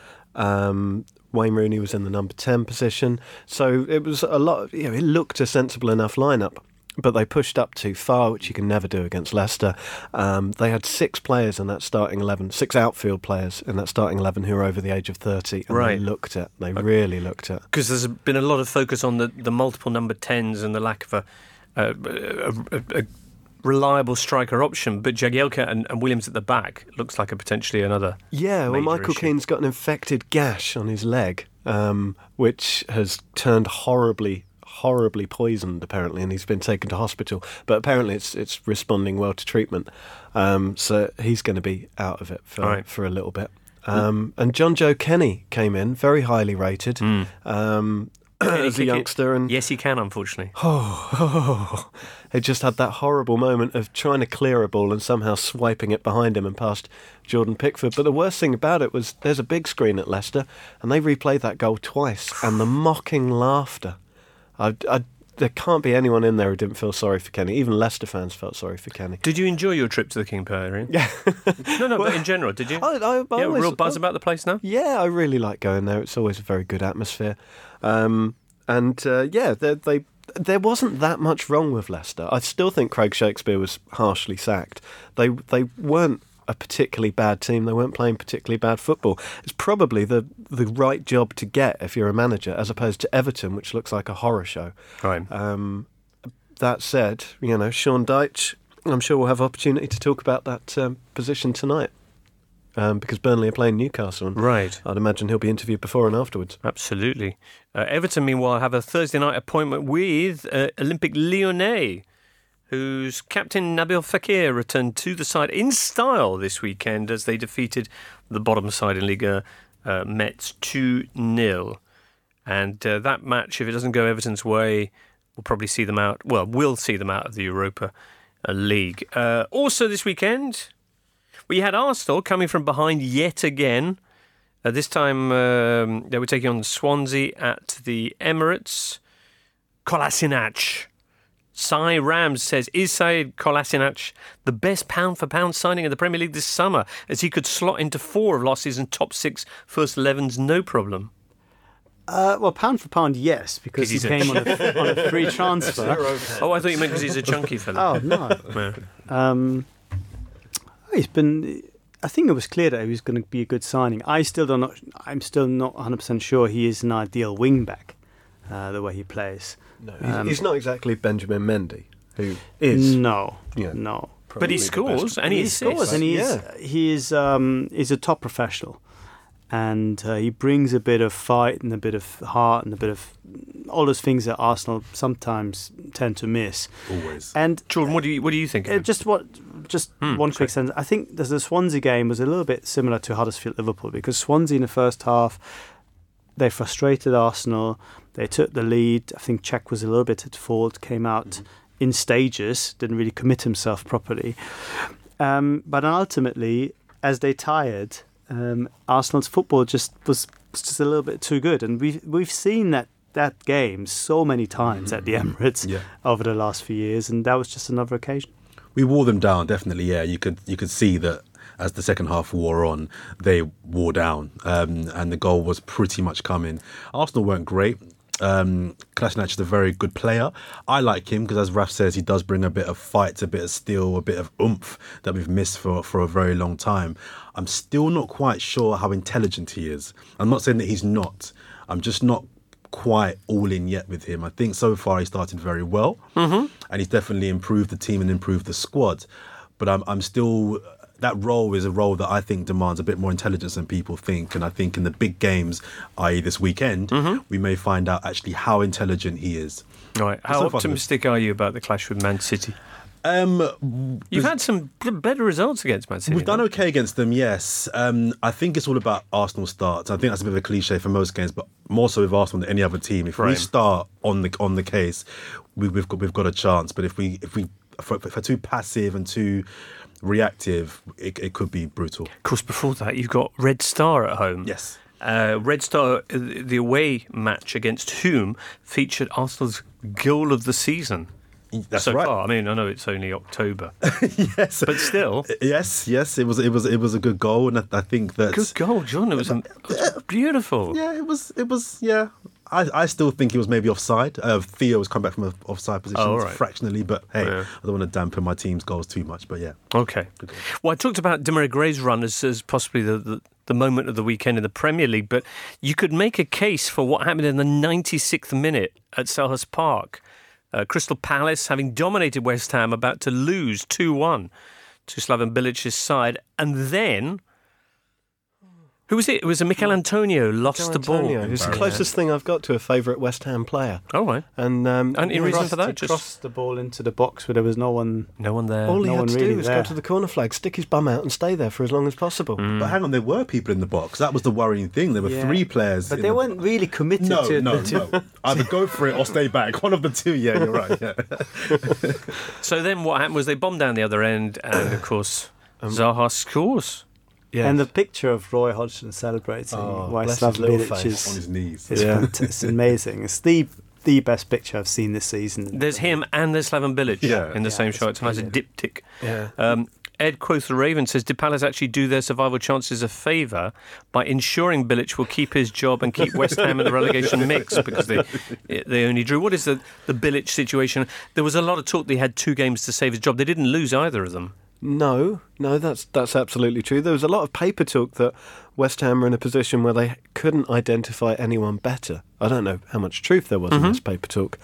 Wayne Rooney was in the number 10 position. So it was a lot, it looked a sensible enough lineup. But they pushed up too far, which you can never do against Leicester. They had 6 players in that starting 11, 6 outfield players in that starting 11 who were over the age of 30. And they really looked at. Because there's been a lot of focus on the multiple number 10s and the lack of a reliable striker option. But Jagielka and Williams at the back looks like potentially another. Yeah, well, Michael Keane's got an infected gash on his leg, which has turned horribly poisoned apparently, and he's been taken to hospital, but apparently it's responding well to treatment, so he's going to be out of it for a little bit. And John Joe Kenny came in, very highly rated, as a youngster, and yes, he can, unfortunately. He just had that horrible moment of trying to clear a ball and somehow swiping it behind him and past Jordan Pickford. But the worst thing about it was there's a big screen at Leicester, and they replayed that goal twice, and the mocking laughter. There can't be anyone in there who didn't feel sorry for Kenny. Even Leicester fans felt sorry for Kenny. Did you enjoy your trip to the King Power, Ian? Yeah. But in general, did you? I always, real buzz about the place now? Yeah, I really like going there. It's always a very good atmosphere. There wasn't that much wrong with Leicester. I still think Craig Shakespeare was harshly sacked. They weren't a particularly bad team. They weren't playing particularly bad football. It's probably the right job to get if you're a manager, as opposed to Everton, which looks like a horror show. Right. That said, Sean Dyche, I'm sure we'll have opportunity to talk about that position tonight. Because Burnley are playing Newcastle. And right. I'd imagine he'll be interviewed before and afterwards. Absolutely. Everton, meanwhile, have a Thursday night appointment with Olympique Lyonnais, whose captain Nabil Fekir returned to the side in style this weekend as they defeated the bottom side in Liga, Metz 2-0. And that match, if it doesn't go Everton's way, will probably see them out. Well, we'll see them out of the Europa League. Also this weekend, we had Arsenal coming from behind yet again. This time they were taking on Swansea at the Emirates. Kolasinac Cy Rams says, is Sead Kolasinac the best pound-for-pound signing in the Premier League this summer, as he could slot into 4 of last season's top 6 first 11s, no problem? Well, pound for pound, yes, because he came on a free transfer. Oh, I thought you meant because he's a chunky fella. Oh, no. He's been... I think it was clear that he was going to be a good signing. I'm still not 100% sure he is an ideal wing-back, the way he plays. No, he's not exactly Benjamin Mendy, who is. No. But he scores and he scores, and he's a top professional, and he brings a bit of fight and a bit of heart and a bit of all those things that Arsenal sometimes tend to miss. Always. And Jordan, what do you think? One quick sentence. I think the Swansea game was a little bit similar to Huddersfield Liverpool, because Swansea in the first half, they frustrated Arsenal. They took the lead. I think Cech was a little bit at fault, came out in stages, didn't really commit himself properly. But ultimately, as they tired, Arsenal's football was just a little bit too good. And we've seen that game so many times at the Emirates over the last few years, and that was just another occasion. We wore them down, definitely. Yeah, you could see that as the second half wore on, they wore down, and the goal was pretty much coming. Arsenal weren't great. Kolasinac is a very good player. I like him because, as Raf says, he does bring a bit of fight, a bit of steel, a bit of oomph that we've missed for a very long time. I'm still not quite sure how intelligent he is. I'm not saying that he's not. I'm just not quite all in yet with him. I think so far he started very well, and he's definitely improved the team and improved the squad. But I'm still... That role is a role that I think demands a bit more intelligence than people think. And I think in the big games, i.e. this weekend, we may find out actually how intelligent he is. All right. How optimistic are you about the clash with Man City? You've had some better results against Man City. We've done okay against them, yes. I think it's all about Arsenal starts. I think that's a bit of a cliche for most games, but more so with Arsenal than any other team. If we start on the case, we've got a chance. But if we for too passive and too reactive, it could be brutal. Of course, before that, you've got Red Star at home. Yes. Red Star, the away match against whom featured Arsenal's goal of the season. That's so right. far. I mean, I know it's only October. Yes, but still. Yes. It was a good goal, and I think that good goal, John. It was beautiful. Yeah, it was. Yeah, I still think he was maybe offside. Theo has come back from an offside position fractionally, but hey, I don't want to dampen my team's goals too much. But yeah, okay. Well, I talked about Demarai Gray's run as possibly the moment of the weekend in the Premier League, but you could make a case for what happened in the 96th minute at Selhurst Park. Crystal Palace, having dominated West Ham, about to lose 2-1 to Slaven Bilic's side. And then, who was it? It was Mikel Antonio lost the ball. It's the closest thing I've got to a favourite West Ham player. Oh, right. And any reason for that? Just crossed the ball into the box where there was no one there. All he had to do was go to the corner flag, stick his bum out and stay there for as long as possible. But hang on, there were people in the box. That was the worrying thing. There were 3 players. But they weren't really committed to it. No. Either go for it or stay back. One of the two. Yeah, you're right. Yeah. So then what happened was they bombed down the other end, and of course Zaha scores. Yes. And the picture of Roy Hodgson celebrating while Slaven Bilic is on his knees. It's amazing. It's the best picture I've seen this season. There's him and there's Slaven Bilic in the same shot. It's a nice diptych. Yeah. Ed Quoth the Raven says, did Palace actually do their survival chances a favour by ensuring Bilic will keep his job and keep West Ham in the relegation mix because they only drew? What is the Bilic situation? There was a lot of talk that he had 2 games to save his job. They didn't lose either of them. No, that's absolutely true. There was a lot of paper talk that West Ham were in a position where they couldn't identify anyone better. I don't know how much truth there was in this paper talk.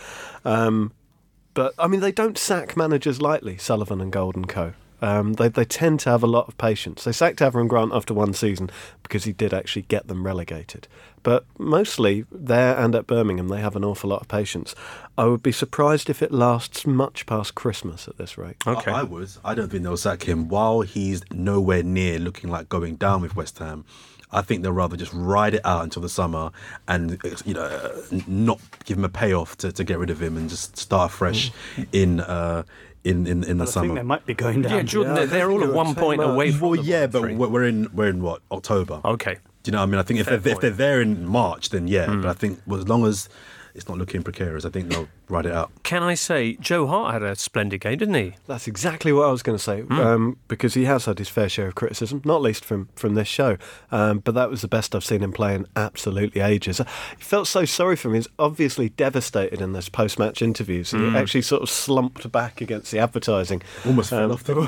But, I mean, they don't sack managers lightly, Sullivan and Gold and co. They tend to have a lot of patience. They sacked Avram Grant after 1 season because he did actually get them relegated. But mostly there and at Birmingham, they have an awful lot of patience. I would be surprised if it lasts much past Christmas at this rate. Okay. I would. I don't think they'll sack him while he's nowhere near looking like going down with West Ham. I think they'll rather just ride it out until the summer and not give him a payoff to get rid of him and just start fresh in the summer. I think they might be going down. Yeah, Jordan, they're all at 1 point away from we're in what, October? Okay. Do you know what I mean? I think if they're there in March, then but I think as long as it's not looking precarious. I think they'll ride it out. Can I say, Joe Hart had a splendid game, didn't he? That's exactly what I was going to say, because he has had his fair share of criticism, not least from this show. But that was the best I've seen him play in absolutely ages. I felt so sorry for him. He was obviously devastated in those post-match interviews. He actually sort of slumped back against the advertising. Almost fell off the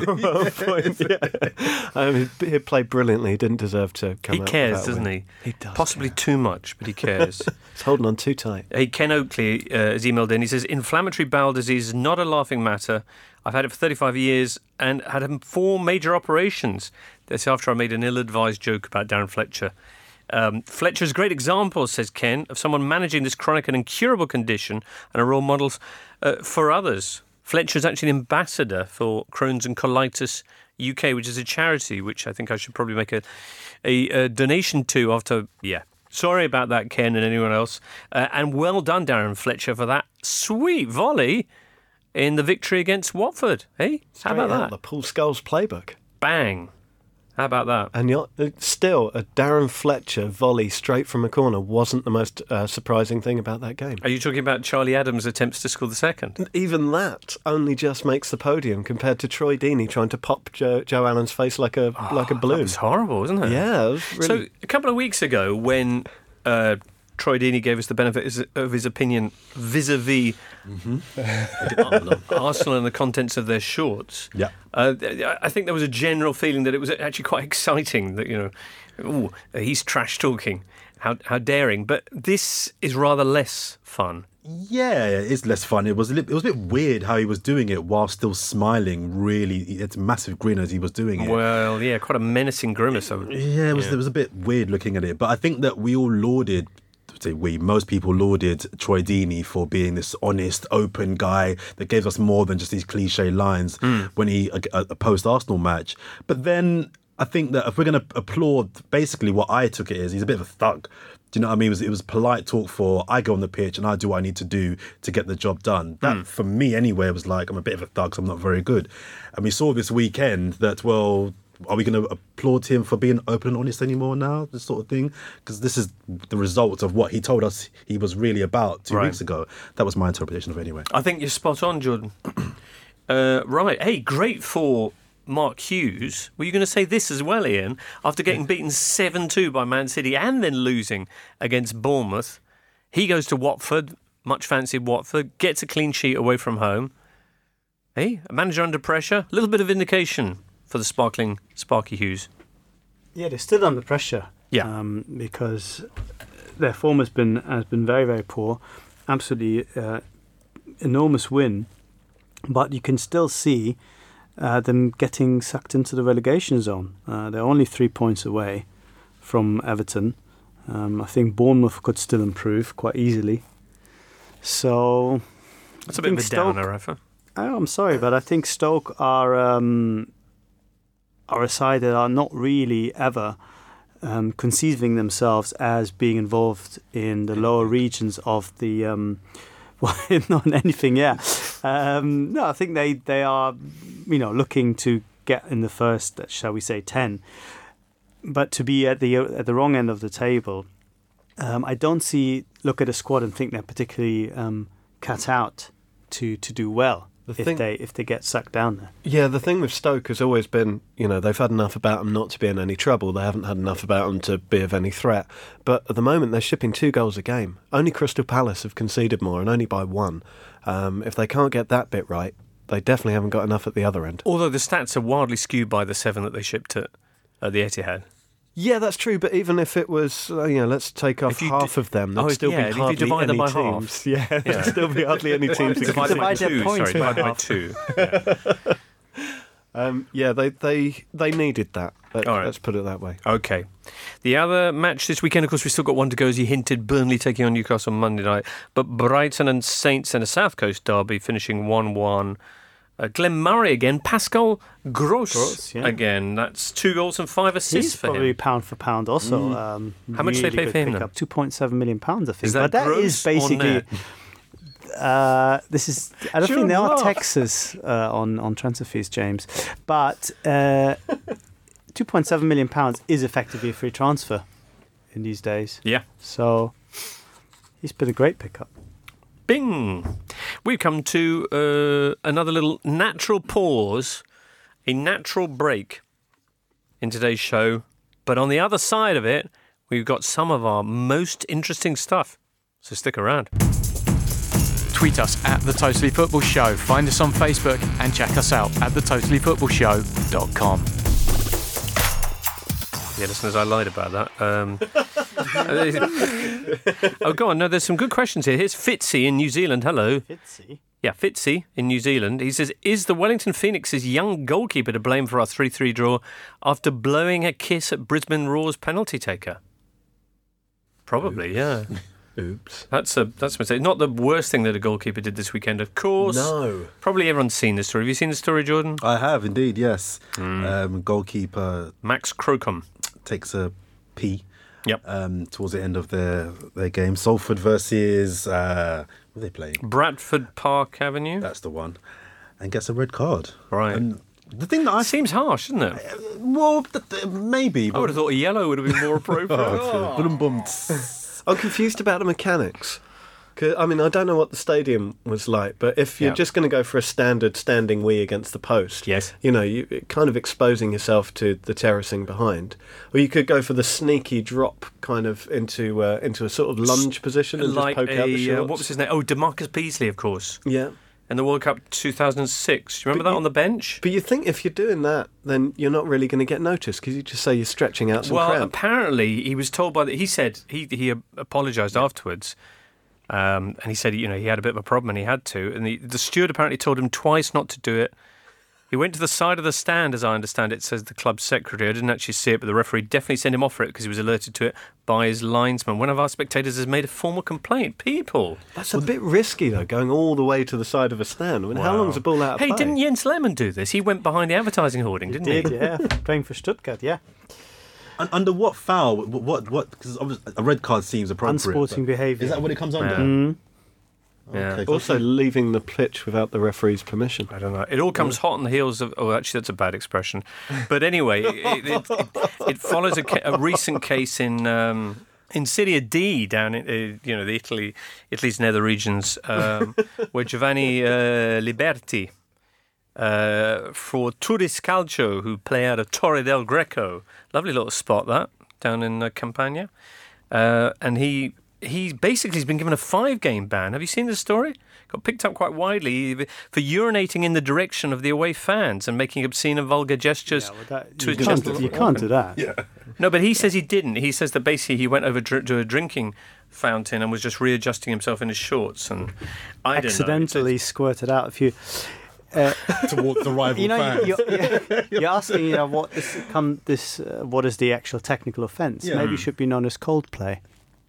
He played brilliantly. He didn't deserve to come out. He cares, with that doesn't win. he? He does. Possibly care. too much, but he cares. He's holding on too tight. Hey, Ken Oakley has emailed in. He says, inflammatory bowel disease is not a laughing matter. I've had it for 35 years and had 4 major operations. That's after I made an ill-advised joke about Darren Fletcher. Fletcher's a great example, says Ken, of someone managing this chronic and incurable condition and a role model for others. Fletcher's actually an ambassador for Crohn's and Colitis UK, which is a charity, which I think I should probably make a donation to after, Sorry about that, Ken, and anyone else. And well done, Darren Fletcher, for that sweet volley in the victory against Watford. Hey, how about that? The Paul Scholes playbook. Bang. How about that? And still, a Darren Fletcher volley straight from a corner wasn't the most surprising thing about that game. Are you talking about Charlie Adams' attempts to score the second? Even that only just makes the podium compared to Troy Deeney trying to pop Joe Allen's face like a balloon. That was horrible, wasn't it? Yeah, it was really... So a couple of weeks ago, when Troy Deeney gave us the benefit of his opinion vis-a-vis Arsenal and the contents of their shorts. Yeah. I think there was a general feeling that it was actually quite exciting that, he's trash talking. How daring. But this is rather less fun. Yeah, it's less fun. It was a bit weird how he was doing it while still smiling. Really, it's a massive grin as he was doing it. Well, yeah, quite a menacing grimace. It was a bit weird looking at it. But I think that we all lauded. Most people lauded Troy Deeney for being this honest, open guy that gave us more than just these cliche lines when he a post-Arsenal match. But then I think that if we're going to applaud, basically what I took it is he's a bit of a thug. Do you know what I mean? It was polite talk for I go on the pitch and I do what I need to do to get the job done. That, for me anyway, was like I'm a bit of a thug, so I'm not very good. And we saw this weekend that, well, are we going to applaud him for being open and honest anymore now, this sort of thing? Because this is the result of what he told us he was really about 2 weeks ago. That was my interpretation of it anyway. I think you're spot on, Jordan. Right. Hey, great for Mark Hughes. Were you going to say this as well, Ian? After getting beaten 7-2 by Man City and then losing against Bournemouth, he goes to Watford, much fancied Watford, gets a clean sheet away from home. Hey, a manager under pressure, a little bit of vindication for the Sparky Hughes. Yeah, they're still under pressure. Yeah, because their form has been very, very poor. Absolutely enormous win, but you can still see them getting sucked into the relegation zone. They're only 3 points away from Everton. I think Bournemouth could still improve quite easily. So that's a bit of a downer, Rafa. I'm sorry, but I think Stoke are a side that are not really ever conceiving themselves as being involved in the lower regions of the not anything. No, I think they are looking to get in the first, shall we say, 10, but to be at the wrong end of the table. I don't look at a squad and think they're particularly cut out to do well. If they get sucked down there. Yeah, the thing with Stoke has always been, they've had enough about them not to be in any trouble. They haven't had enough about them to be of any threat. But at the moment, they're shipping 2 goals a game. Only Crystal Palace have conceded more, and only by 1. If they can't get that bit right, they definitely haven't got enough at the other end. Although the stats are wildly skewed by the 7 that they shipped at the Etihad. Yeah, that's true. But even if it was, let's take off half of them, there'd still be hardly if you divide them by teams. Half. Yeah, there'd still be hardly any teams. Divide by 2. Divide by 2. Yeah. They needed that. Let's put it that way. Okay. The other match this weekend, of course, we've still got one to go, as you hinted. Burnley taking on Newcastle on Monday night, but Brighton and Saints in a South Coast derby finishing 1-1. Glenn Murray again, Pascal Gross again. That's 2 goals and 5 assists He's for him. probably pound for pound also. How much do they pay for him then? £2.7 million, I think. Is that but that gross is basically. This is. I don't think there are taxes on transfer fees, James. But £2.7 million is effectively a free transfer in these days. Yeah. So he's been a great pickup. Bing! We've come to another little natural pause, a natural break in today's show. But on the other side of it, we've got some of our most interesting stuff. So stick around. Tweet us at The Totally Football Show. Find us on Facebook and check us out at thetotallyfootballshow.com. Yeah, listeners, I lied about that. Oh, go on. No, there's some good questions here. Here's Fitzy in New Zealand. Hello. Fitzy? Yeah, Fitzy in New Zealand. He says, is the Wellington Phoenix's young goalkeeper to blame for our 3-3 draw after blowing a kiss at Brisbane Roar's penalty taker? Probably, yeah. Oops. That's a mistake. Not the worst thing that a goalkeeper did this weekend, of course. No. Probably everyone's seen this story. Have you seen the story, Jordan? I have indeed, yes. Goalkeeper Max Crocombe. takes a pee. Yep. Towards the end of their game. Salford versus what are they playing? Bradford Park Avenue. That's the one. And gets a red card. Right. And the thing that I Seems harsh, doesn't it? maybe. I would have thought a yellow would have been more appropriate. Boom, boom. I'm confused about the mechanics. 'Cause, I mean, I don't know what the stadium was like, but if you're just going to go for a standard standing wee against the post, Yes. you know, you're kind of exposing yourself to the terracing behind. Or you could go for the sneaky drop kind of into a sort of lunge position and Like just poke out the shorts. what was his name? Oh, DeMarcus Beasley, of course. Yeah. In the World Cup 2006. Do you remember that on the bench? But you think if you're doing that, then you're not really going to get noticed because you just say you're stretching out some Well, cramp. apparently he was told he said he apologised afterwards, and he said he had a bit of a problem and he had to, and the steward apparently told him twice not to do it. He went to the side of the stand, as I understand it, says the club secretary. I didn't actually see it, but the referee definitely sent him off for it because he was alerted to it by his linesman. One of our spectators has made a formal complaint. People. That's a bit risky, though, going all the way to the side of a stand. I mean, how long's a ball out of Hey, play? didn't Jens Lehmann do this? He went behind the advertising hoarding, didn't he? Did, yeah. Playing for Stuttgart, yeah. Under what foul? What? Because a red card seems appropriate. Unsporting but- behaviour. Is that what it comes under? Yeah. Okay, Yeah. 'cause Also, leaving the pitch without the referee's permission. I don't know. It all comes hot on the heels of... Oh, actually, that's a bad expression. But anyway, it follows a recent case in Serie D down in Italy's nether regions, where Giovanni Liberti for Turis Calcio, who play out of Torre del Greco, lovely little spot that down in Campania, and he basically has been given a 5-game ban. Have you seen this story? Got picked up quite widely for urinating in the direction of the away fans and making obscene and vulgar gestures to You can't do that. Yeah. No, but he says he didn't. He says that basically he went over to a drinking fountain and was just readjusting himself in his shorts, and I Accidentally squirted out a few. Towards the rival fans. You're asking, what is the actual technical offence? Yeah. Maybe it should be known as Coldplay.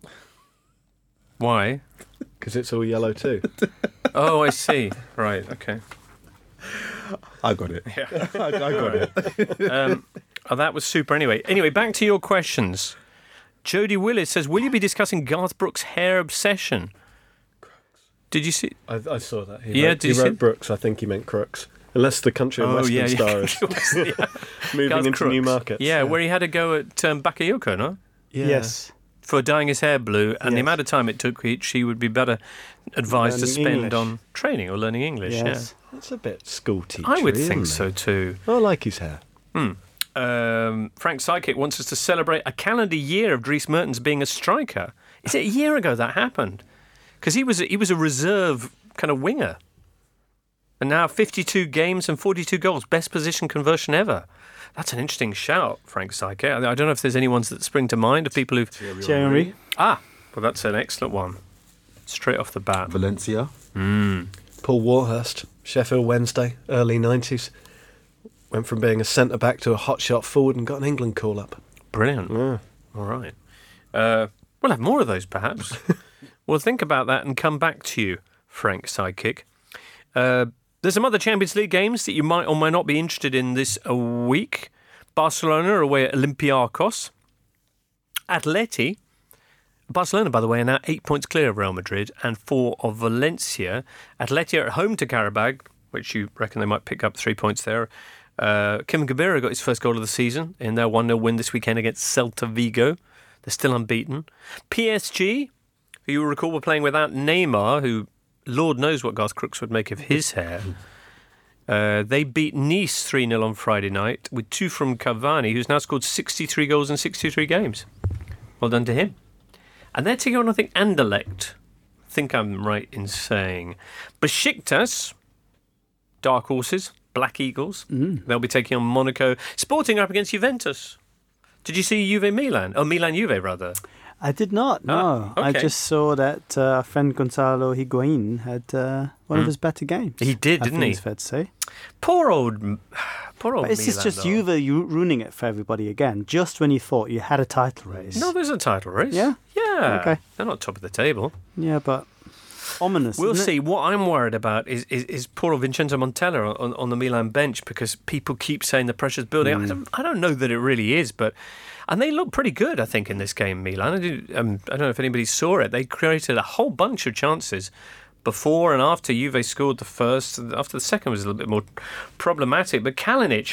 Why? Because it's all yellow too. Oh, I see. Right. Okay. I got it. Yeah. I got it. That was super. Anyway, back to your questions. Jodie Willis says, "Will you be discussing Garth Brooks' hair obsession?" Did you see? I saw that. Did you see wrote it? Brooks. I think he meant Crooks. Unless the country and western star is moving Garth into new Crooks. markets. Yeah, where he had a go at Bakayoko, no? Yeah. Yes. For dyeing his hair blue, and the Yes. amount of time it took, she would be better advised to Learning spend English. on training or learning English. Yes. That's a bit school teacher. Yeah, I would think so too. I like his hair. Frank Psychic wants us to celebrate a calendar year of Dries Mertens being a striker. Is it a year ago that happened? Because he was a reserve kind of winger, and now 52 games and 42 goals, best position conversion ever. That's an interesting shout, Frank Psychic. I don't know if there's any ones that spring to mind of people who've... Thierry Henry. Well, that's an excellent one. Straight off the bat. Valencia. Paul Warhurst, Sheffield Wednesday, early 90s. Went from being a centre-back to a hotshot forward and got an England call-up. Brilliant. Yeah. All right. We'll have more of those, perhaps. We'll think about that and come back to you, Frank Psychic. There's some other Champions League games that you might or might not be interested in this week. Barcelona are away at Olympiacos. Barcelona, by the way, are now 8 points clear of Real Madrid and 4 of Valencia. Atleti are at home to Qarabag, which you reckon they might pick up 3 points there. Kim Gabira got his first goal of the season in their 1-0 win this weekend against Celta Vigo. They're still unbeaten. PSG, who you will recall were playing without Neymar, who Lord knows what Garth Crooks would make of his hair. They beat Nice 3-0 on Friday night with 2 from Cavani, who's now scored 63 goals in 63 games. Well done to him. And they're taking on, I think, Anderlecht. I think I'm right in saying. Besiktas, Dark Horses, Black Eagles. They'll be taking on Monaco. Sporting up against Juventus. Did you see Juve Milan? Oh, Milan Juve, rather. I did not, no. Okay. I just saw that our friend Gonzalo Higuain had one of his better games. He did, didn't he? It's fair to say. Poor old But it's Milan, just though. Juve ruining it for everybody again, just when you thought you had a title race. No, there's a title race. Yeah? Yeah. Okay. They're not top of the table. Yeah, but ominous. We'll isn't see. it? What I'm worried about is poor old Vincenzo Montella on the Milan bench, because people keep saying the pressure's building. I don't know that it really is, but... And they look pretty good, I think, in this game, Milan. I don't know if anybody saw it. They created a whole bunch of chances before and after Juve scored the first. After the second was a little bit more problematic. But Kalinic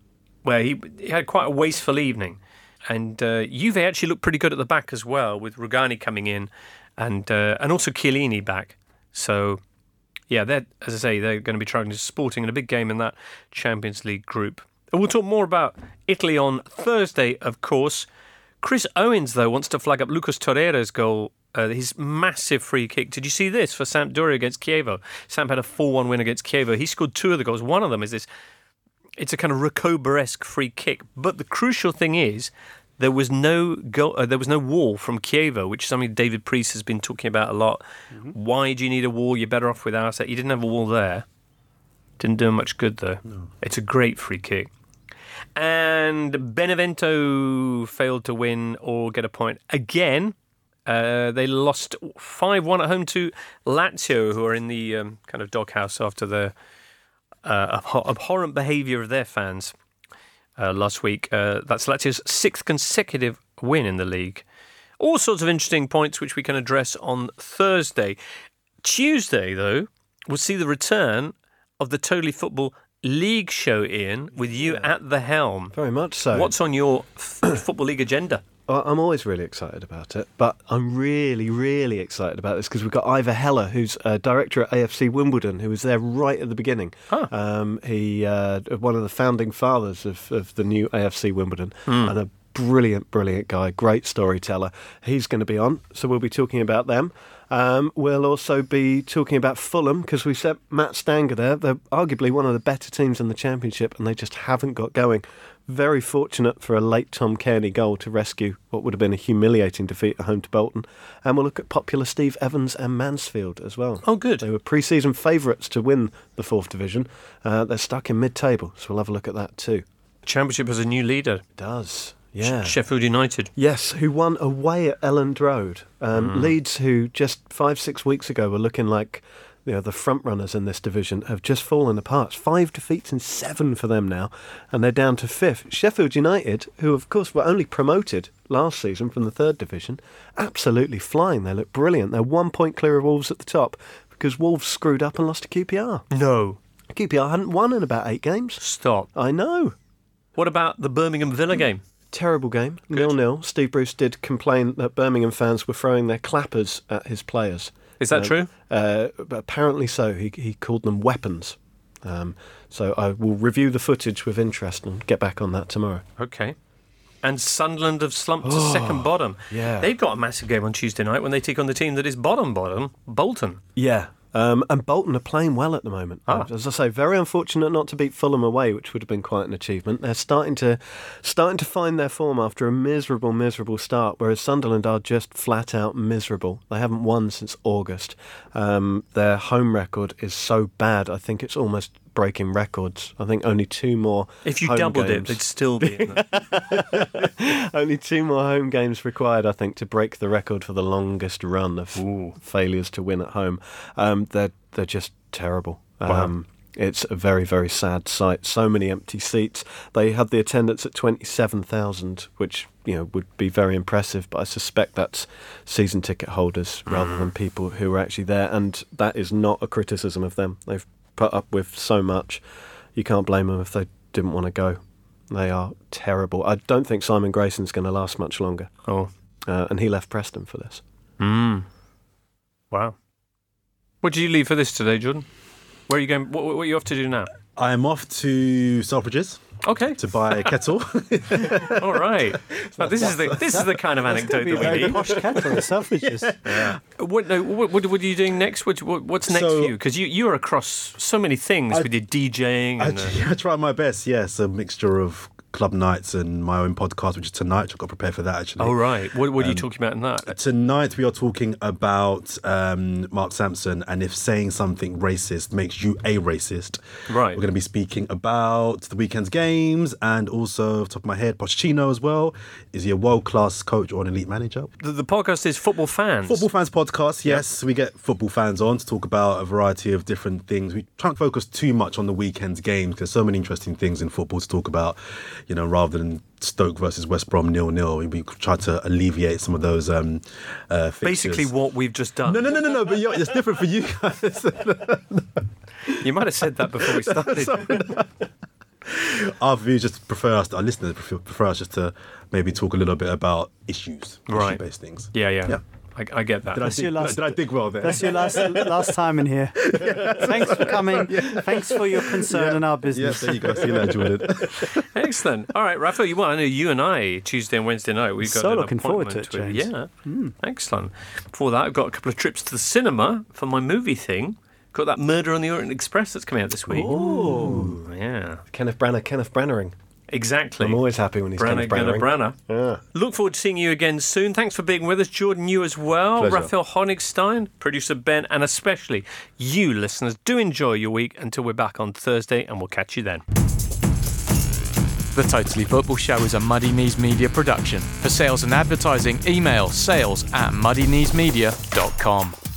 he had quite a wasteful evening. And Juve actually looked pretty good at the back as well, with Rugani coming in and also Chiellini back. So, yeah, as I say, they're going to be trying to Sporting in a big game in that Champions League group. And we'll talk more about Italy on Thursday, of course. Chris Owens, though, wants to flag up Lucas Torreira's goal, his massive free kick. Did you see this for Sampdoria against Chievo? Samp had a 4-1 win against Chievo. He scored 2 of the goals. One of them is this. It's a kind of Recoba-esque free kick. But the crucial thing is there was no goal. There was no wall from Chievo, which is something David Priest has been talking about a lot. Why do you need a wall? You're better off without it. You didn't have a wall there. Didn't do him much good, though. No. It's a great free kick. And Benevento failed to win or get a point again. They lost 5-1 at home to Lazio, who are in the kind of doghouse after the abhorrent behaviour of their fans last week. That's Lazio's 6th consecutive win in the league. All sorts of interesting points which we can address on Thursday. Tuesday, though, we'll see the return of the Totally Football League show, Ian, with you at the helm. Very much so. What's on your Football League agenda? I'm always really excited about it, but I'm really, really excited about this because we've got Ivor Heller, who's a director at AFC Wimbledon, who was there right at the beginning. He one of the founding fathers of the new AFC Wimbledon, and a brilliant, brilliant guy, great storyteller. He's going to be on, so we'll be talking about them. We'll also be talking about Fulham because we sent Matt Stanger there. They're arguably one of the better teams in the Championship and they just haven't got going. Very fortunate for a late Tom Kearney goal to rescue what would have been a humiliating defeat at home to Bolton. And we'll look at popular Steve Evans and Mansfield as well. Oh, good. They were pre-season favourites to win the 4th Division. They're stuck in mid-table, so we'll have a look at that too. Championship has a new leader. It does. Yeah. Sheffield United. Yes, who won away at Elland Road. Leeds, who just 5-6 weeks ago were looking like the front runners in this division, have just fallen apart. 5 defeats and 7 for them now, and they're down to 5th. Sheffield United, who of course were only promoted last season from the 3rd Division, absolutely flying. They look brilliant. They're 1 point clear of Wolves at the top because Wolves screwed up and lost to QPR. No. QPR hadn't won in about 8 games. Stop. I know. What about the Birmingham Villa game? Terrible game, 0-0. Steve Bruce did complain that Birmingham fans were throwing their clappers at his players. Is that true? But apparently so. He called them weapons. So I will review the footage with interest and get back on that tomorrow. Okay. And Sunderland have slumped to second bottom. Yeah. They've got a massive game on Tuesday night when they take on the team that is bottom, Bolton. Yeah. And Bolton are playing well at the moment. As I say, very unfortunate not to beat Fulham away, which would have been quite an achievement. They're starting to find their form after a miserable start, whereas Sunderland are just flat out miserable. They haven't won since August. Their home record is so bad, I think it's almost breaking records. I think only 2 more If you home doubled games. it, they'd still be in there. Only 2 more home games required, I think, to break the record for the longest run of failures to win at home. They're just terrible. Wow. It's a very, very sad sight. So many empty seats. They had the attendance at 27,000, which would be very impressive, but I suspect that's season ticket holders rather than people who are actually there. And that is not a criticism of them. They've put up with so much. You can't blame them if they didn't want to go. They are terrible. I don't think Simon Grayson's going to last much longer. Oh. And he left Preston for this. Wow. What did you leave for this today, Jordan? Where are you going? What are you off to do now? I'm off to Selfridges Okay. to buy a kettle. All right. Now, this is the kind of anecdote Be a that we very need. posh kettle, the Selfridges. What are you doing next? What's next for you? Because you're across so many things with your DJing. And, I try my best, yes. A mixture of club nights and my own podcast, which is tonight. I've got to prepare for that, actually. oh, right. What are you talking about in that? Tonight we are talking about Mark Sampson and if saying something racist makes you a racist. Right. We're going to be speaking about the weekend's games and also, off the top of my head, Pochettino as well. Is he a world-class coach or an elite manager? The podcast is Football Fans. Football Fans podcast, yes. We get football fans on to talk about a variety of different things. We try not focus too much on the weekend's games because there's so many interesting things in football to talk about, rather than Stoke versus West Brom 0-0. We try to alleviate some of those fixtures. Basically what we've just done. No, but it's different for you guys. You might have said that before we started. Our viewers just prefer us, our listeners prefer us just to maybe talk a little bit about issue-based things. Yeah. I get that. Did I dig well there? That's your last time in here. Thanks for coming. Thanks for your concern in our business. Yes, there you go. See you later, Jordan. Excellent. All right, Raphael, I know you and I, Tuesday and Wednesday night, we've got So an looking forward appointment to it, James. Yeah. Excellent. Before that, I've got a couple of trips to the cinema for my movie thing. Got that Murder on the Orient Express that's coming out this week. Oh. Yeah. Kenneth Brannering. Exactly. I'm always happy when he's Kenneth Brannering. Branagh. Yeah. Look forward to seeing you again soon. Thanks for being with us, Jordan, you as well. Pleasure. Raphael Honigstein, producer Ben, and especially you listeners. Do enjoy your week until we're back on Thursday, and we'll catch you then. The Totally Football Show is a Muddy Knees Media production. For sales and advertising, email sales@muddykneesmedia.com.